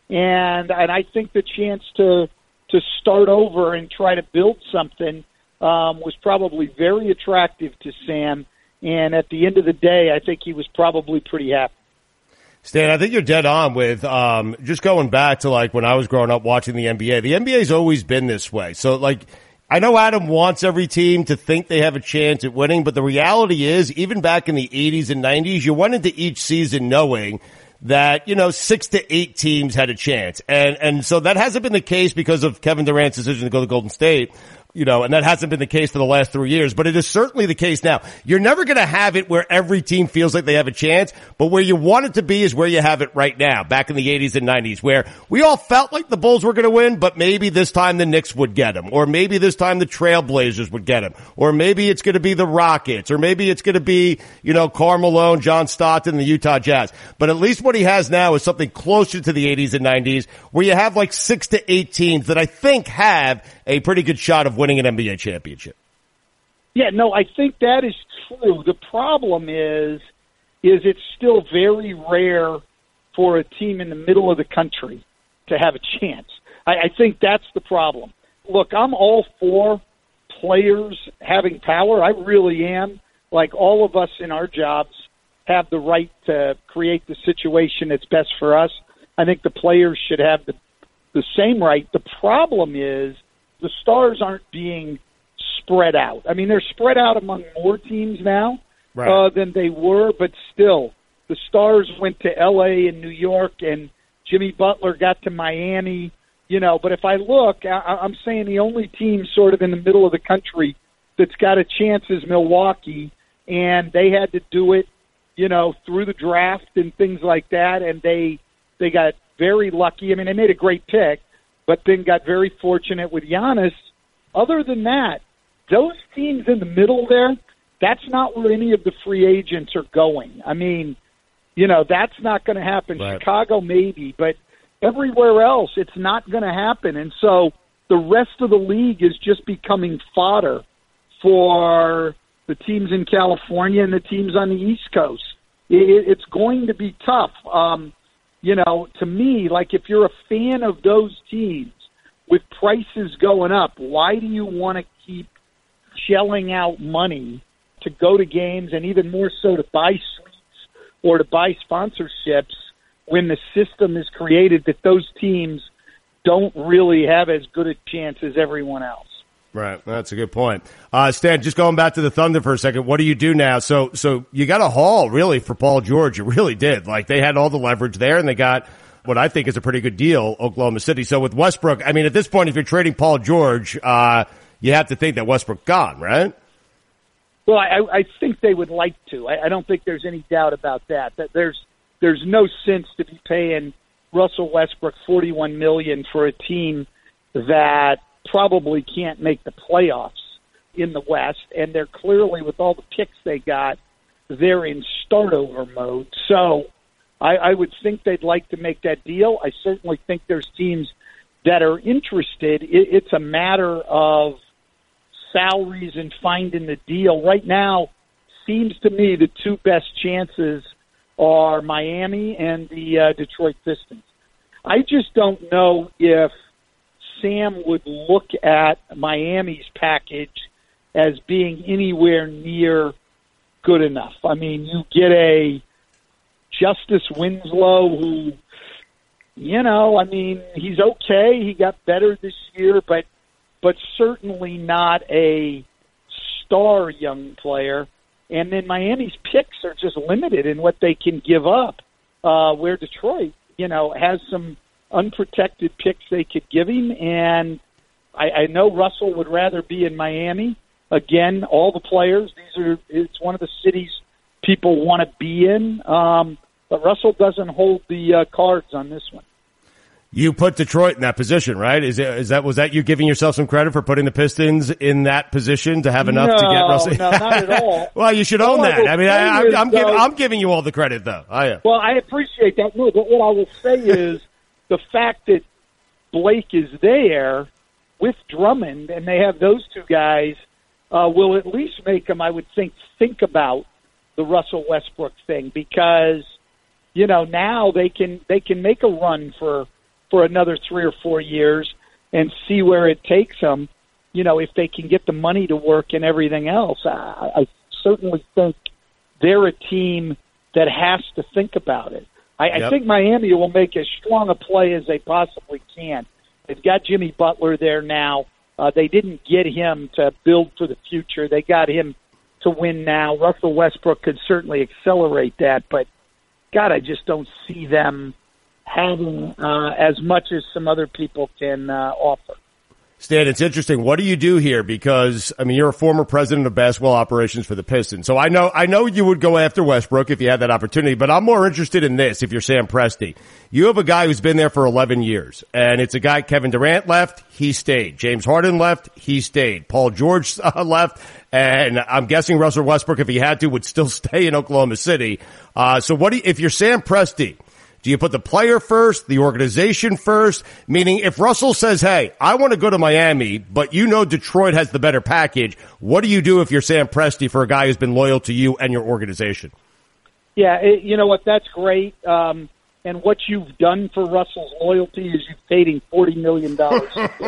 And and I think the chance to to start over and try to build something um, was probably very attractive to Sam. And at the end of the day, I think he was probably pretty happy. Stan, I think you're dead on with um, just going back to like when I was growing up watching the N B A. The N B A's always been this way. So like, I know Adam wants every team to think they have a chance at winning, but the reality is, even back in the eighties and nineties, you went into each season knowing that, you know, six to eight teams had a chance. And, and so that hasn't been the case because of Kevin Durant's decision to go to Golden State. You know, and that hasn't been the case for the last three years, but it is certainly the case now. You're never going to have it where every team feels like they have a chance, but where you want it to be is where you have it right now, back in the eighties and nineties, where we all felt like the Bulls were going to win, but maybe this time the Knicks would get them, or maybe this time the Trailblazers would get them, or maybe it's going to be the Rockets, or maybe it's going to be, you know, Karl Malone, John Stockton, and the Utah Jazz. But at least what he has now is something closer to the eighties and nineties, where you have like six to eight teams that I think have a pretty good shot of winning an N B A championship. Yeah, no, I think that is true. The problem is, is it's still very rare for a team in the middle of the country to have a chance. I, I think that's the problem. Look, I'm all for players having power. I really am. Like all of us in our jobs have the right to create the situation that's best for us. I think the players should have the, the same right. The problem is, the stars aren't being spread out. I mean, they're spread out among more teams now right. uh, than they were, but still, the stars went to L A and New York, and Jimmy Butler got to Miami. You know, but if I look, I, I'm saying the only team sort of in the middle of the country that's got a chance is Milwaukee, and they had to do it, you know, through the draft and things like that, and they they got very lucky. I mean, they made a great pick, but then got very fortunate with Giannis. Other than that, those teams in the middle there, that's not where any of the free agents are going. I mean, you know, that's not going to happen. Right. Chicago maybe, but everywhere else it's not going to happen. And so the rest of the league is just becoming fodder for the teams in California and the teams on the East Coast. It, it's going to be tough. Um, You know, to me, like if you're a fan of those teams with prices going up, why do you want to keep shelling out money to go to games and even more so to buy suites or to buy sponsorships when the system is created that those teams don't really have as good a chance as everyone else? Right. That's a good point. Uh, Stan, just going back to the Thunder for a second, what do you do now? So, so you got a haul really for Paul George. You really did. Like they had all the leverage there and they got what I think is a pretty good deal, Oklahoma City. So with Westbrook, I mean, at this point, if you're trading Paul George, uh, you have to think that Westbrook gone, right? Well, I, I think they would like to. I, I don't think there's any doubt about that. That there's there's no sense to be paying Russell Westbrook forty-one million dollars for a team that probably can't make the playoffs in the West, and they're clearly, with all the picks they got, they're in start-over mode. So I, I would think they'd like to make that deal. I certainly think there's teams that are interested. It, it's a matter of salaries and finding the deal. Right now, seems to me the two best chances are Miami and the uh, Detroit Pistons. I just don't know if Sam would look at Miami's package as being anywhere near good enough. I mean, you get a Justice Winslow who, you know, I mean, he's okay. He got better this year, but but certainly not a star young player. And then Miami's picks are just limited in what they can give up, uh, where Detroit, you know, has some unprotected picks they could give him, and I, I know Russell would rather be in Miami. Again, all the players, these are it's one of the cities people want to be in, um, but Russell doesn't hold the uh, cards on this one. You put Detroit in that position, right? Is it, is that was that you giving yourself some credit for putting the Pistons in that position to have enough no, to get Russell? No, not at all. Well, you should own that. I mean, I, I'm, I'm, give, I'm giving you all the credit, though. I am. Well, I appreciate that. No, but what I will say is the fact that Blake is there with Drummond and they have those two guys uh, will at least make them, I would think, think about the Russell Westbrook thing because, you know, now they can they can make a run for for another three or four years and see where it takes them, you know, if they can get the money to work and everything else. I, I certainly think they're a team that has to think about it. I, yep. I think Miami will make as strong a play as they possibly can. They've got Jimmy Butler there now. Uh, they didn't get him to build for the future. They got him to win now. Russell Westbrook could certainly accelerate that, but, God, I just don't see them having uh, as much as some other people can uh, offer. Stan, it's interesting. What do you do here? Because, I mean, you're a former president of basketball operations for the Pistons. So I know, I know you would go after Westbrook if you had that opportunity, but I'm more interested in this if you're Sam Presti. You have a guy who's been there for eleven years, and it's a guy, Kevin Durant left, he stayed. James Harden left, he stayed. Paul George uh, left, and I'm guessing Russell Westbrook, if he had to, would still stay in Oklahoma City. Uh, so what do you, if you're Sam Presti, do you put the player first, the organization first? Meaning if Russell says, hey, I want to go to Miami, but you know Detroit has the better package, what do you do if you're Sam Presti for a guy who's been loyal to you and your organization? Yeah, it, you know what, that's great. Um, and what you've done for Russell's loyalty is you've paid him forty million dollars.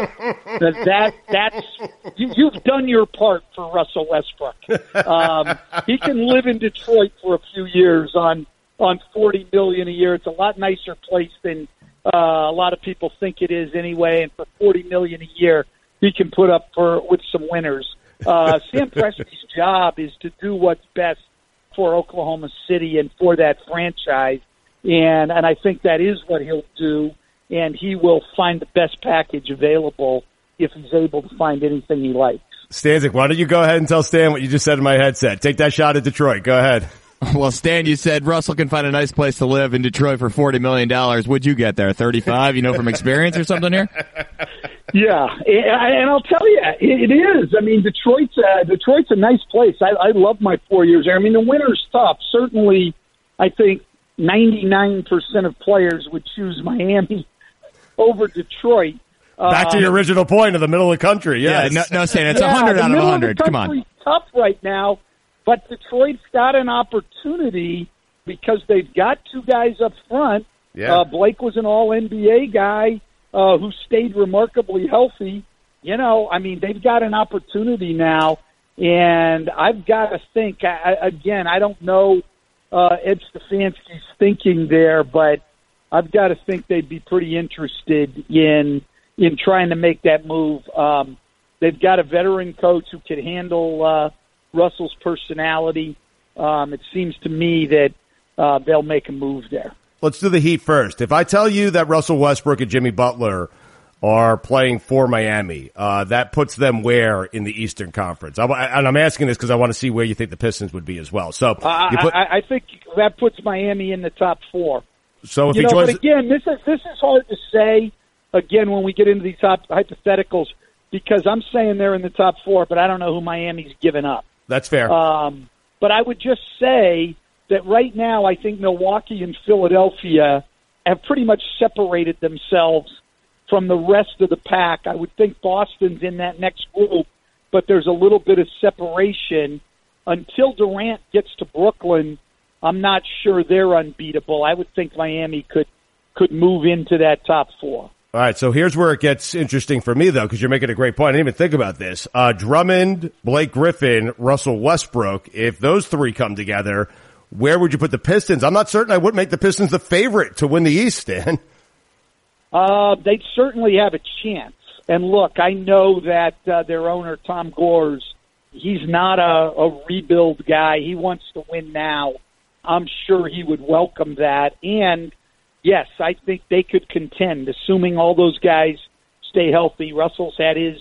that, that's, you, you've done your part for Russell Westbrook. Um, he can live in Detroit for a few years on on forty million dollars a year. It's a lot nicer place than uh, a lot of people think it is anyway. And for forty million dollars a year, he can put up for with some winners. Uh, Sam Presti's job is to do what's best for Oklahoma City and for that franchise. And, and I think that is what he'll do. And he will find the best package available if he's able to find anything he likes. Stanzik, why don't you go ahead and tell Stan what you just said in my headset? Take that shot at Detroit. Go ahead. Well, Stan, you said Russell can find a nice place to live in Detroit for forty million dollars. Would you get there? thirty-five, you know, from experience or something here? Yeah, and I'll tell you, it is. I mean, Detroit's a, Detroit's a nice place. I, I love my four years there. I mean, the winter's tough. Certainly, I think ninety-nine percent of players would choose Miami over Detroit. Back to um, your original point of the middle of the country. Yes. Yeah, no, no, Stan, it's yeah, one hundred out of one hundred. Of Come on. Tough right now. But Detroit's got an opportunity because they've got two guys up front. Yeah. Uh, Blake was an all N B A guy uh, who stayed remarkably healthy. You know, I mean, they've got an opportunity now, and I've got to think, I, again, I don't know uh, Ed Stefanski's thinking there, but I've got to think they'd be pretty interested in in trying to make that move. Um, They've got a veteran coach who can handle uh, Russell's personality. Um, it seems to me that uh, they'll make a move there. Let's do the Heat first. If I tell you that Russell Westbrook and Jimmy Butler are playing for Miami, uh, that puts them where in the Eastern Conference? I, and I'm asking this because I want to see where you think the Pistons would be as well. So uh, you put, I, I think that puts Miami in the top four. So if you he know, joins, but again, this is this is hard to say. Again, when we get into these top hypotheticals, because I'm saying they're in the top four, but I don't know who Miami's given up. That's fair. Um, but I would just say that right now, I think Milwaukee and Philadelphia have pretty much separated themselves from the rest of the pack. I would think Boston's in that next group, but there's a little bit of separation. Until Durant gets to Brooklyn, I'm not sure they're unbeatable. I would think Miami could could move into that top four. All right, so here's where it gets interesting for me, though, because you're making a great point. I didn't even think about this. Uh, Drummond, Blake Griffin, Russell Westbrook, if those three come together, where would you put the Pistons? I'm not certain I would make the Pistons the favorite to win the East, Stan. Uh, they'd certainly have a chance. And look, I know that uh, their owner, Tom Gores, he's not a, a rebuild guy. He wants to win now. I'm sure he would welcome that. And yes, I think they could contend, assuming all those guys stay healthy. Russell's had his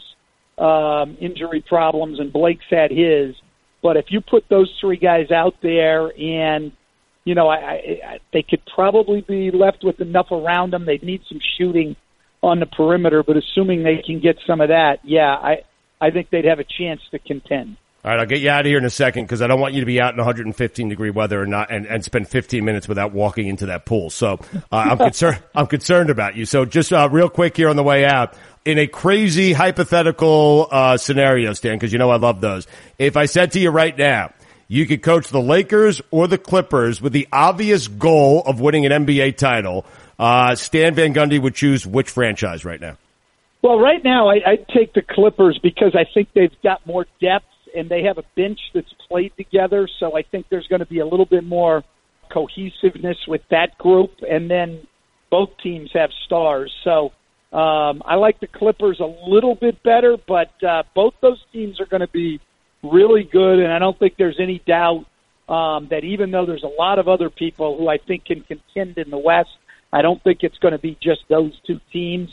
um, injury problems, and Blake's had his. But if you put those three guys out there, and you know, I, I, they could probably be left with enough around them. They'd need some shooting on the perimeter, but assuming they can get some of that, yeah, I I think they'd have a chance to contend. All right, I'll get you out of here in a second because I don't want you to be out in one hundred fifteen degree weather and not and, and spend fifteen minutes without walking into that pool. So uh, I'm concerned. I'm concerned about you. So just uh, real quick here on the way out, in a crazy hypothetical uh, scenario, Stan, because you know I love those. If I said to you right now, you could coach the Lakers or the Clippers with the obvious goal of winning an N B A title, uh, Stan Van Gundy would choose which franchise right now? Well, right now I, I'd take the Clippers because I think they've got more depth. And they have a bench that's played together, so I think there's going to be a little bit more cohesiveness with that group. And then both teams have stars. So um, I like the Clippers a little bit better, but uh, both those teams are going to be really good. And I don't think there's any doubt um, that even though there's a lot of other people who I think can contend in the West, I don't think it's going to be just those two teams.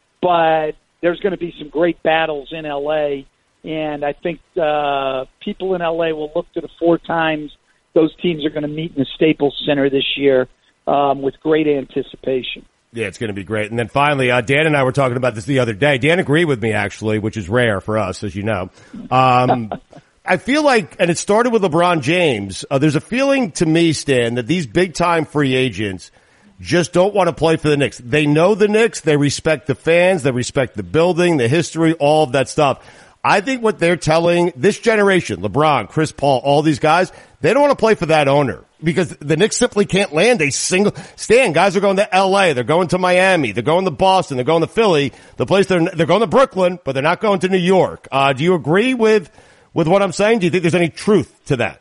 But there's going to be some great battles in L A, and I think uh, people in L A will look to the four times those teams are going to meet in the Staples Center this year um, with great anticipation. Yeah, it's going to be great. And then finally, uh, Dan and I were talking about this the other day. Dan agreed with me, actually, which is rare for us, as you know. Um, I feel like, and it started with LeBron James, uh, there's a feeling to me, Stan, that these big-time free agents just don't want to play for the Knicks. They know the Knicks. They respect the fans. They respect the building, the history, all of that stuff. I think what they're telling this generation, LeBron, Chris Paul, all these guys, they don't want to play for that owner because the Knicks simply can't land a single Stan. Guys are going to L A. They're going to Miami. They're going to Boston. They're going to Philly. The place they're, they're going to Brooklyn, but they're not going to New York. Uh, do you agree with, with what I'm saying? Do you think there's any truth to that?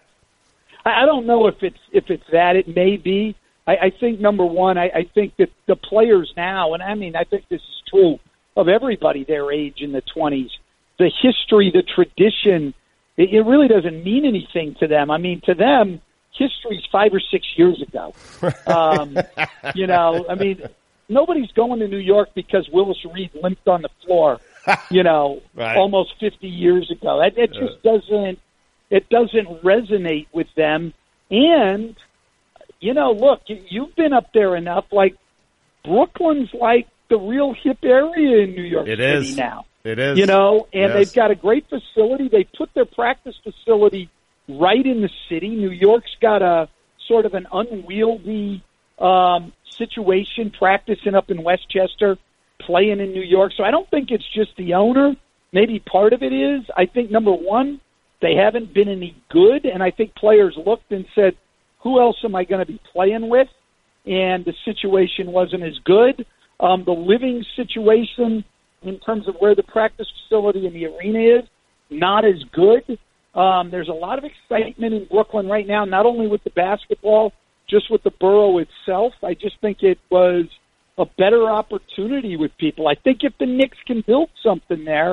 I don't know if it's, if it's that. It may be. I, I think number one, I, I think that the players now, and I mean, I think this is true of everybody their age in the twenties, the history, the tradition, it, it really doesn't mean anything to them. I mean, to them, history's five or six years ago. Um, you know, I mean, nobody's going to New York because Willis Reed limped on the floor, you know, right. almost fifty years ago. It, it just doesn't, it doesn't resonate with them. And, you know, look, you, you've been up there enough. Like, Brooklyn's like the real hip area in New York it City is. now. It is. You know, and yes. they've got a great facility. They put their practice facility right in the city. New York's got a sort of an unwieldy um, situation, practicing up in Westchester, playing in New York. So I don't think it's just the owner. Maybe part of it is. I think, number one, they haven't been any good, and I think players looked and said, who else am I going to be playing with? And the situation wasn't as good. Um, the living situation in terms of where the practice facility and the arena is, not as good. Um, there's a lot of excitement in Brooklyn right now, not only with the basketball, just with the borough itself. I just think it was a better opportunity with people. I think if the Knicks can build something there,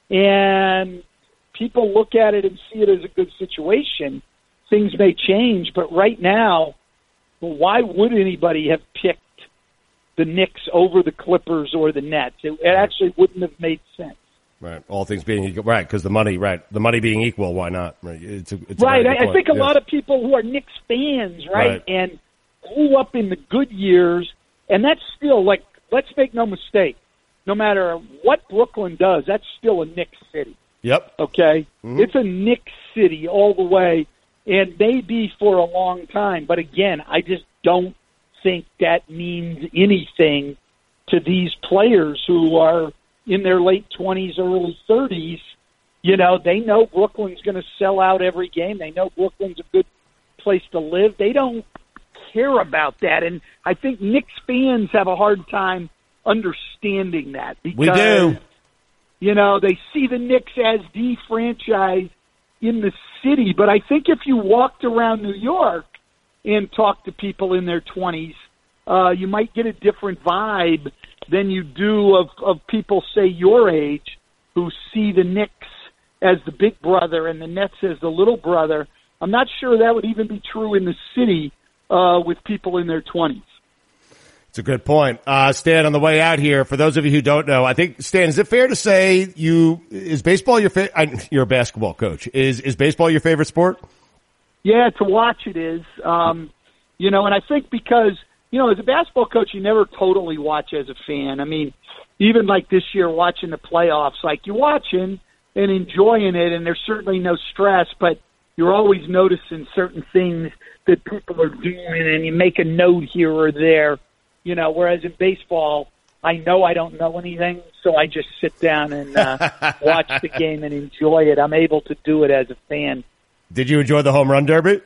and people look at it and see it as a good situation. Things may change, but right now, why would anybody have picked the Knicks over the Clippers or the Nets? It, it actually wouldn't have made sense. Right. All things being equal. Right. Because the money, right. The money being equal, why not? Right. It's a, it's right. A I, I think a yes. lot of people who are Knicks fans, right, right, and grew up in the good years, and that's still, like, let's make no mistake, no matter what Brooklyn does, that's still a Knicks city. Yep. Okay? Mm-hmm. It's a Knicks city all the way, and maybe for a long time. But again, I just don't think that means anything to these players who are in their late twenties, early thirties. You know, they know Brooklyn's going to sell out every game. They know Brooklyn's a good place to live. They don't care about that. And I think Knicks fans have a hard time understanding that. Because, we do. You know, they see the Knicks as the franchise in the city. But I think if you walked around New York and talked to people in their twenties, uh, you might get a different vibe than you do of, of people, say, your age, who see the Knicks as the big brother and the Nets as the little brother. I'm not sure that would even be true in the city uh, with people in their twenties. It's a good point. Uh, Stan, on the way out here, for those of you who don't know, I think, Stan, is it fair to say you, is baseball your favorite, you're a basketball coach, is, is baseball your favorite sport? Yeah, to watch it is. Um, you know, and I think because, you know, as a basketball coach, you never totally watch as a fan. I mean, even like this year watching the playoffs, like you're watching and enjoying it, and there's certainly no stress, but you're always noticing certain things that people are doing, and you make a note here or there, you know, whereas in baseball, I know I don't know anything, so I just sit down and uh, watch the game and enjoy it. I'm able to do it as a fan. Did you enjoy the home run derby?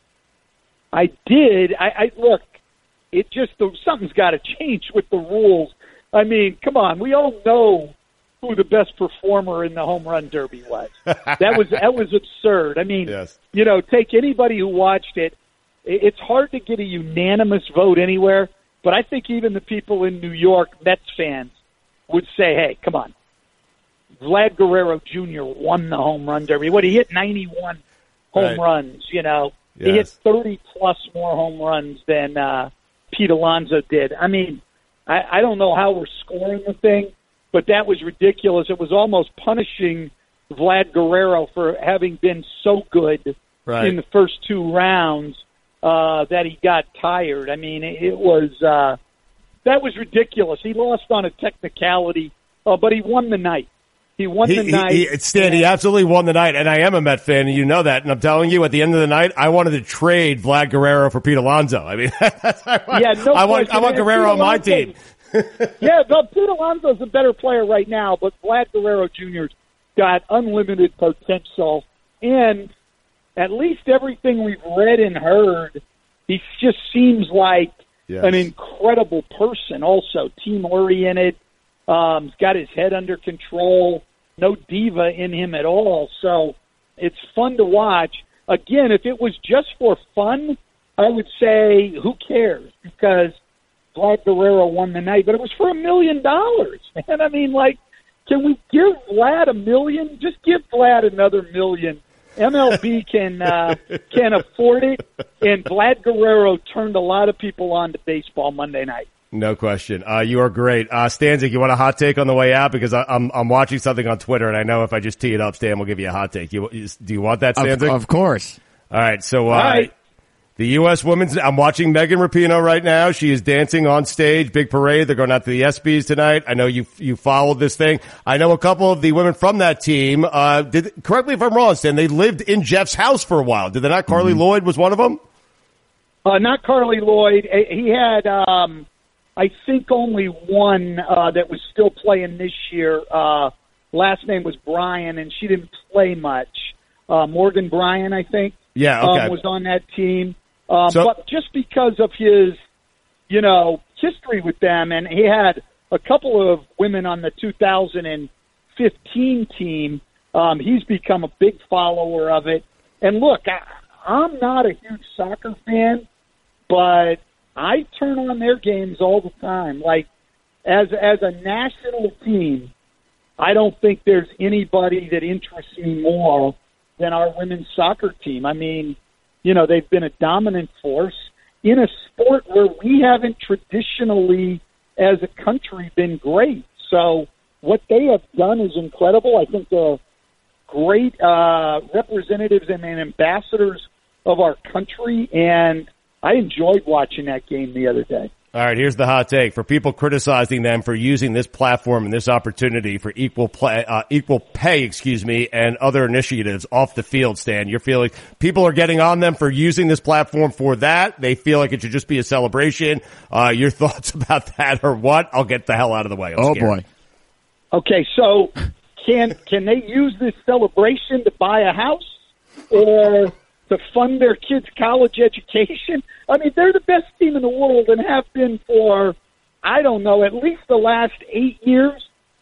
I did. I, I look, it just, something's got to change with the rules. I mean, come on, we all know who the best performer in the home run derby was. That was that was absurd. I mean, yes. You know, take anybody who watched it. It's hard to get a unanimous vote anywhere, but I think even the people in New York, Mets fans, would say, hey, come on. Vlad Guerrero Junior won the home run derby. What, he hit ninety-one home right. runs, you know. Yes. He hit thirty-plus more home runs than uh, Pete Alonso did. I mean, I, I don't know how we're scoring the thing, but that was ridiculous. It was almost punishing Vlad Guerrero for having been so good right. in the first two rounds uh, that he got tired. I mean, it, it was uh, that was ridiculous. He lost on a technicality, uh, but he won the night. He won he, the night. He, he, Stan, he absolutely won the night, and I am a Met fan, and you know that. And I'm telling you, at the end of the night, I wanted to trade Vlad Guerrero for Pete Alonso. I mean, that's, I want, yeah, no I want, question. I want Guerrero on my team. Yeah, but Pete Alonso's a better player right now, but Vlad Guerrero Junior's got unlimited potential, and at least everything we've read and heard, he just seems like yes. an incredible person. Also, team oriented. Um, he's got his head under control, no diva in him at all. So it's fun to watch. Again, if it was just for fun, I would say who cares, because Vlad Guerrero won the night. But it was for a million dollars, man. I mean, like, can we give Vlad a million? Just give Vlad another million. M L B can uh, can afford it, and Vlad Guerrero turned a lot of people on to baseball Monday night. No question. Uh, you are great. Uh, Stanzik, you want a hot take on the way out? Because I, I'm, I'm watching something on Twitter, and I know if I just tee it up, Stan will give you a hot take. You, you, do you want that, Stanzik? Of, of course. All right. So, uh, All right. the U S women's, I'm watching Megan Rapinoe right now. She is dancing on stage, big parade. They're going out to the ESPYs tonight. I know you, you followed this thing. I know a couple of the women from that team, uh, did, correct me if I'm wrong, Stan, they lived in Jeff's house for a while. Did they not? Carly mm-hmm. Lloyd was one of them? Uh, not Carly Lloyd. He had, um, I think only one uh, that was still playing this year. Uh, last name was Bryan, and she didn't play much. Uh, Morgan Bryan, I think, yeah, okay. um, was on that team. Um, so, but just because of his, you know, history with them, and he had a couple of women on the two thousand fifteen team, um, he's become a big follower of it. And look, I, I'm not a huge soccer fan, but I turn on their games all the time. Like, as as a national team, I don't think there's anybody that interests me more than our women's soccer team. I mean, you know, they've been a dominant force in a sport where we haven't traditionally, as a country, been great. So what they have done is incredible. I think they're great uh, representatives and ambassadors of our country, and I enjoyed watching that game the other day. All right, here's the hot take. For people criticizing them for using this platform and this opportunity for equal play, uh, equal pay, excuse me, and other initiatives off the field, Stan, you're feeling people are getting on them for using this platform for that. They feel like it should just be a celebration. Uh, your thoughts about that or what? I'll get the hell out of the way. I'm oh, scared. boy. Okay, so can can they use this celebration to buy a house or to fund their kids' college education? I mean, they're the best team in the world and have been for, I don't know, at least the last eight years.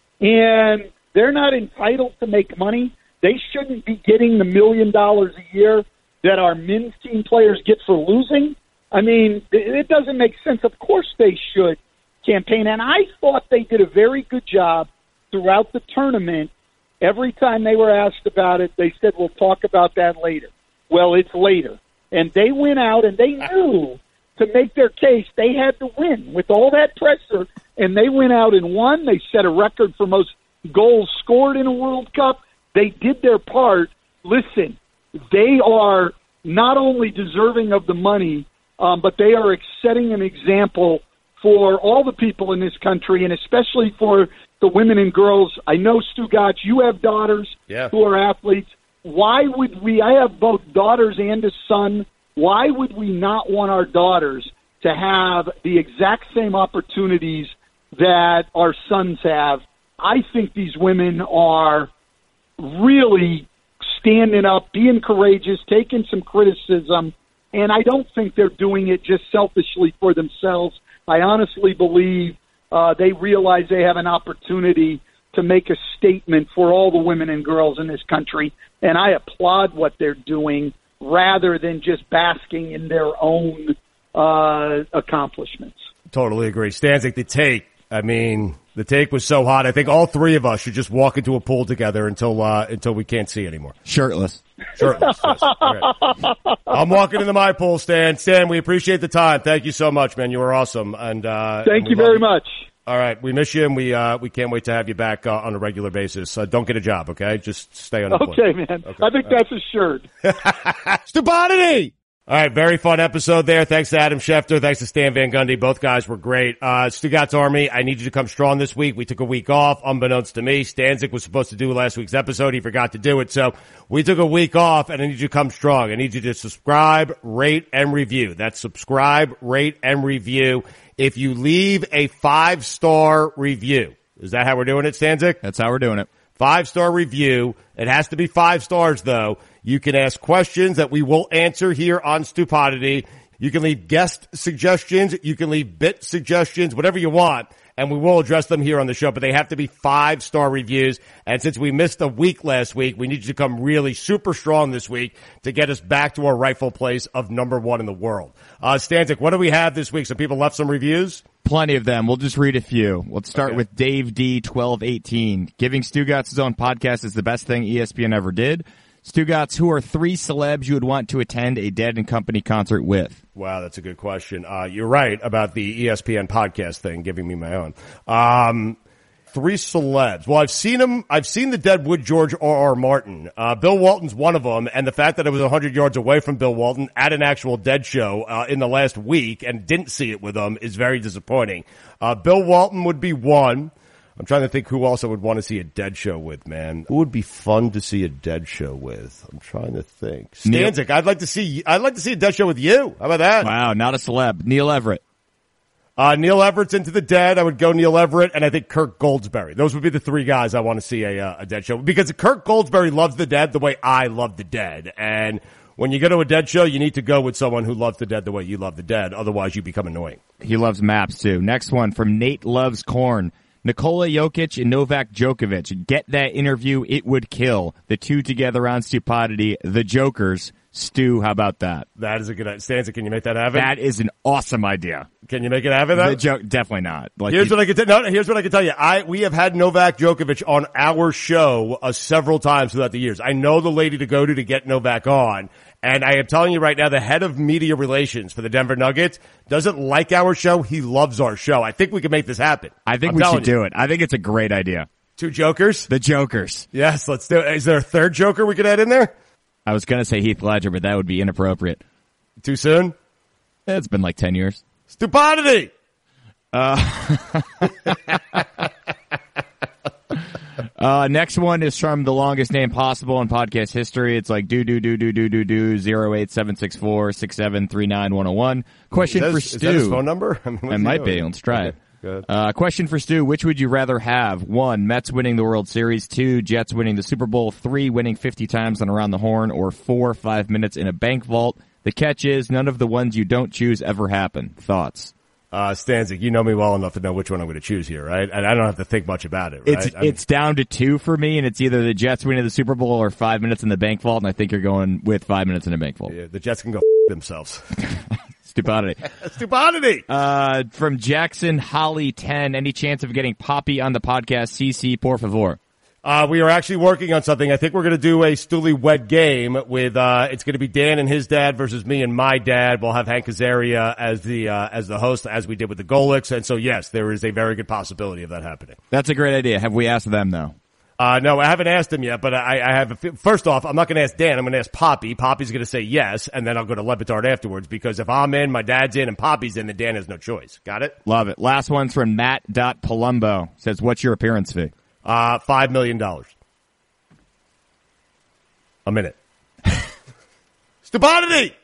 And they're not entitled to make money. They shouldn't be getting the million dollars a year that our men's team players get for losing. I mean, it doesn't make sense. Of course they should campaign. And I thought they did a very good job throughout the tournament. Every time they were asked about it, they said, we'll talk about that later. Well, it's later. And they went out and they knew to make their case they had to win with all that pressure. And they went out and won. They set a record for most goals scored in a World Cup. They did their part. Listen, they are not only deserving of the money, um, but they are setting an example for all the people in this country, and especially for the women and girls. I know, Stu Gotch, you have daughters yeah. who are athletes. Why would we, I have both daughters and a son, why would we not want our daughters to have the exact same opportunities that our sons have? I think these women are really standing up, being courageous, taking some criticism, and I don't think they're doing it just selfishly for themselves. I honestly believe uh, they realize they have an opportunity to make a statement for all the women and girls in this country, and I applaud what they're doing rather than just basking in their own uh, accomplishments. Totally agree. Stanzik, the take, I mean, the take was so hot. I think all three of us should just walk into a pool together until uh, until we can't see anymore. Shirtless. Shirtless. Yes. All right. I'm walking into my pool, Stan. Stan, we appreciate the time. Thank you so much, man. You were awesome. And uh, Thank and you very you. much. All right, we miss you, and we uh, we can't wait to have you back uh, on a regular basis. Uh, don't get a job, okay? Just stay on the Okay, plane. man. Okay. I think All that's right. assured. Stupidity! All right, very fun episode there. Thanks to Adam Schefter. Thanks to Stan Van Gundy. Both guys were great. Uh, Stugatz Army, I need you to come strong this week. We took a week off, unbeknownst to me. Stanzik was supposed to do last week's episode. He forgot to do it. So we took a week off, and I need you to come strong. I need you to subscribe, rate, and review. That's subscribe, rate, and review. If you leave a five-star review, is that how we're doing it, Stanzik? That's how we're doing it. Five-star review. It has to be five stars, though. You can ask questions that we will answer here on Stupidity. You can leave guest suggestions. You can leave bit suggestions, whatever you want, and we will address them here on the show. But they have to be five-star reviews. And since we missed a week last week, we need you to come really super strong this week to get us back to our rightful place of number one in the world. Uh, Stanzik, what do we have this week? Some people left some reviews? Plenty of them. We'll just read a few. Let's start Okay. with Dave D twelve eighteen. Giving Stugatz his own podcast is the best thing E S P N ever did. Stugatz, who are three celebs you would want to attend a Dead and Company concert with? Wow, that's a good question. Uh, you're right about the E S P N podcast thing, giving me my own. Um, three celebs. Well, I've seen them. I've seen the Deadwood George R R. Martin. Uh, Bill Walton's one of them, and the fact that I was one hundred yards away from Bill Walton at an actual Dead show uh, in the last week and didn't see it with him is very disappointing. Uh, Bill Walton would be one. I'm trying to think who else I would want to see a Dead show with, man. Who would be fun to see a Dead show with? I'm trying to think. Stanzik, I'd like to see, I'd like to see a Dead show with you. How about that? Wow, not a celeb. Neil Everett. Uh, Neil Everett's into the Dead. I would go Neil Everett, and I think Kirk Goldsberry. Those would be the three guys I want to see a, uh, a Dead show. Because Kirk Goldsberry loves the Dead the way I love the Dead. And when you go to a Dead show, you need to go with someone who loves the Dead the way you love the Dead. Otherwise, you become annoying. He loves maps, too. Next one from Nate Loves Corn. Nikola Jokic and Novak Djokovic. Get that interview. It would kill. The two together on Stupidity. The Jokers. Stu, how about that? That is a good idea. Stanza, can you make that happen? That is an awesome idea. Can you make it happen? Though? The joke, definitely not. Like here's you, what I can tell. No, here's what I can tell you. I we have had Novak Djokovic on our show uh, several times throughout the years. I know the lady to go to to get Novak on, and I am telling you right now, the head of media relations for the Denver Nuggets doesn't like our show. He loves our show. I think we can make this happen. I think I'm we should you. do it. I think it's a great idea. Two jokers. The jokers. Yes, let's do it. Is there a third joker we could add in there? I was going to say Heath Ledger, but that would be inappropriate. Too soon? It's been like ten years. Stupidity! Uh, uh, next one is from the longest name possible in podcast history. It's like do do do do do do do zero eight seven six four six seven three nine one zero one. Question that, for is, Stu. Is that his phone number? I mean, it might be. Let's try okay. it. Uh, question for Stu. Which would you rather have? One, Mets winning the World Series. Two, Jets winning the Super Bowl. Three, winning fifty times on Around the Horn. Or four, five minutes in a bank vault. The catch is none of the ones you don't choose ever happen. Thoughts? Uh, Stanzik, you know me well enough to know which one I'm going to choose here, right? And I don't have to think much about it, right? It's, I mean, it's down to two for me, and it's either the Jets winning the Super Bowl or five minutes in the bank vault, and I think you're going with five minutes in the bank vault. Yeah, the Jets can go f- themselves. Stupidity. Stupidity! Uh, from Jackson Holly ten, any chance of getting Poppy on the podcast? C C, por favor. Uh, we are actually working on something. I think we're going to do a Stooley Wed game with, uh, it's going to be Dan and his dad versus me and my dad. We'll have Hank Azaria as the, uh, as the host, as we did with the Golics. And so, yes, there is a very good possibility of that happening. That's a great idea. Have we asked them, though? Uh, no, I haven't asked him yet, but I, I have a, first off, I'm not going to ask Dan. I'm going to ask Poppy. Poppy's going to say yes, and then I'll go to Le Batard afterwards, because if I'm in, my dad's in, and Poppy's in, then Dan has no choice. Got it? Love it. Last one's from Matt.Palumbo. Says, what's your appearance fee? Uh, five million dollars. A minute. Stupidity!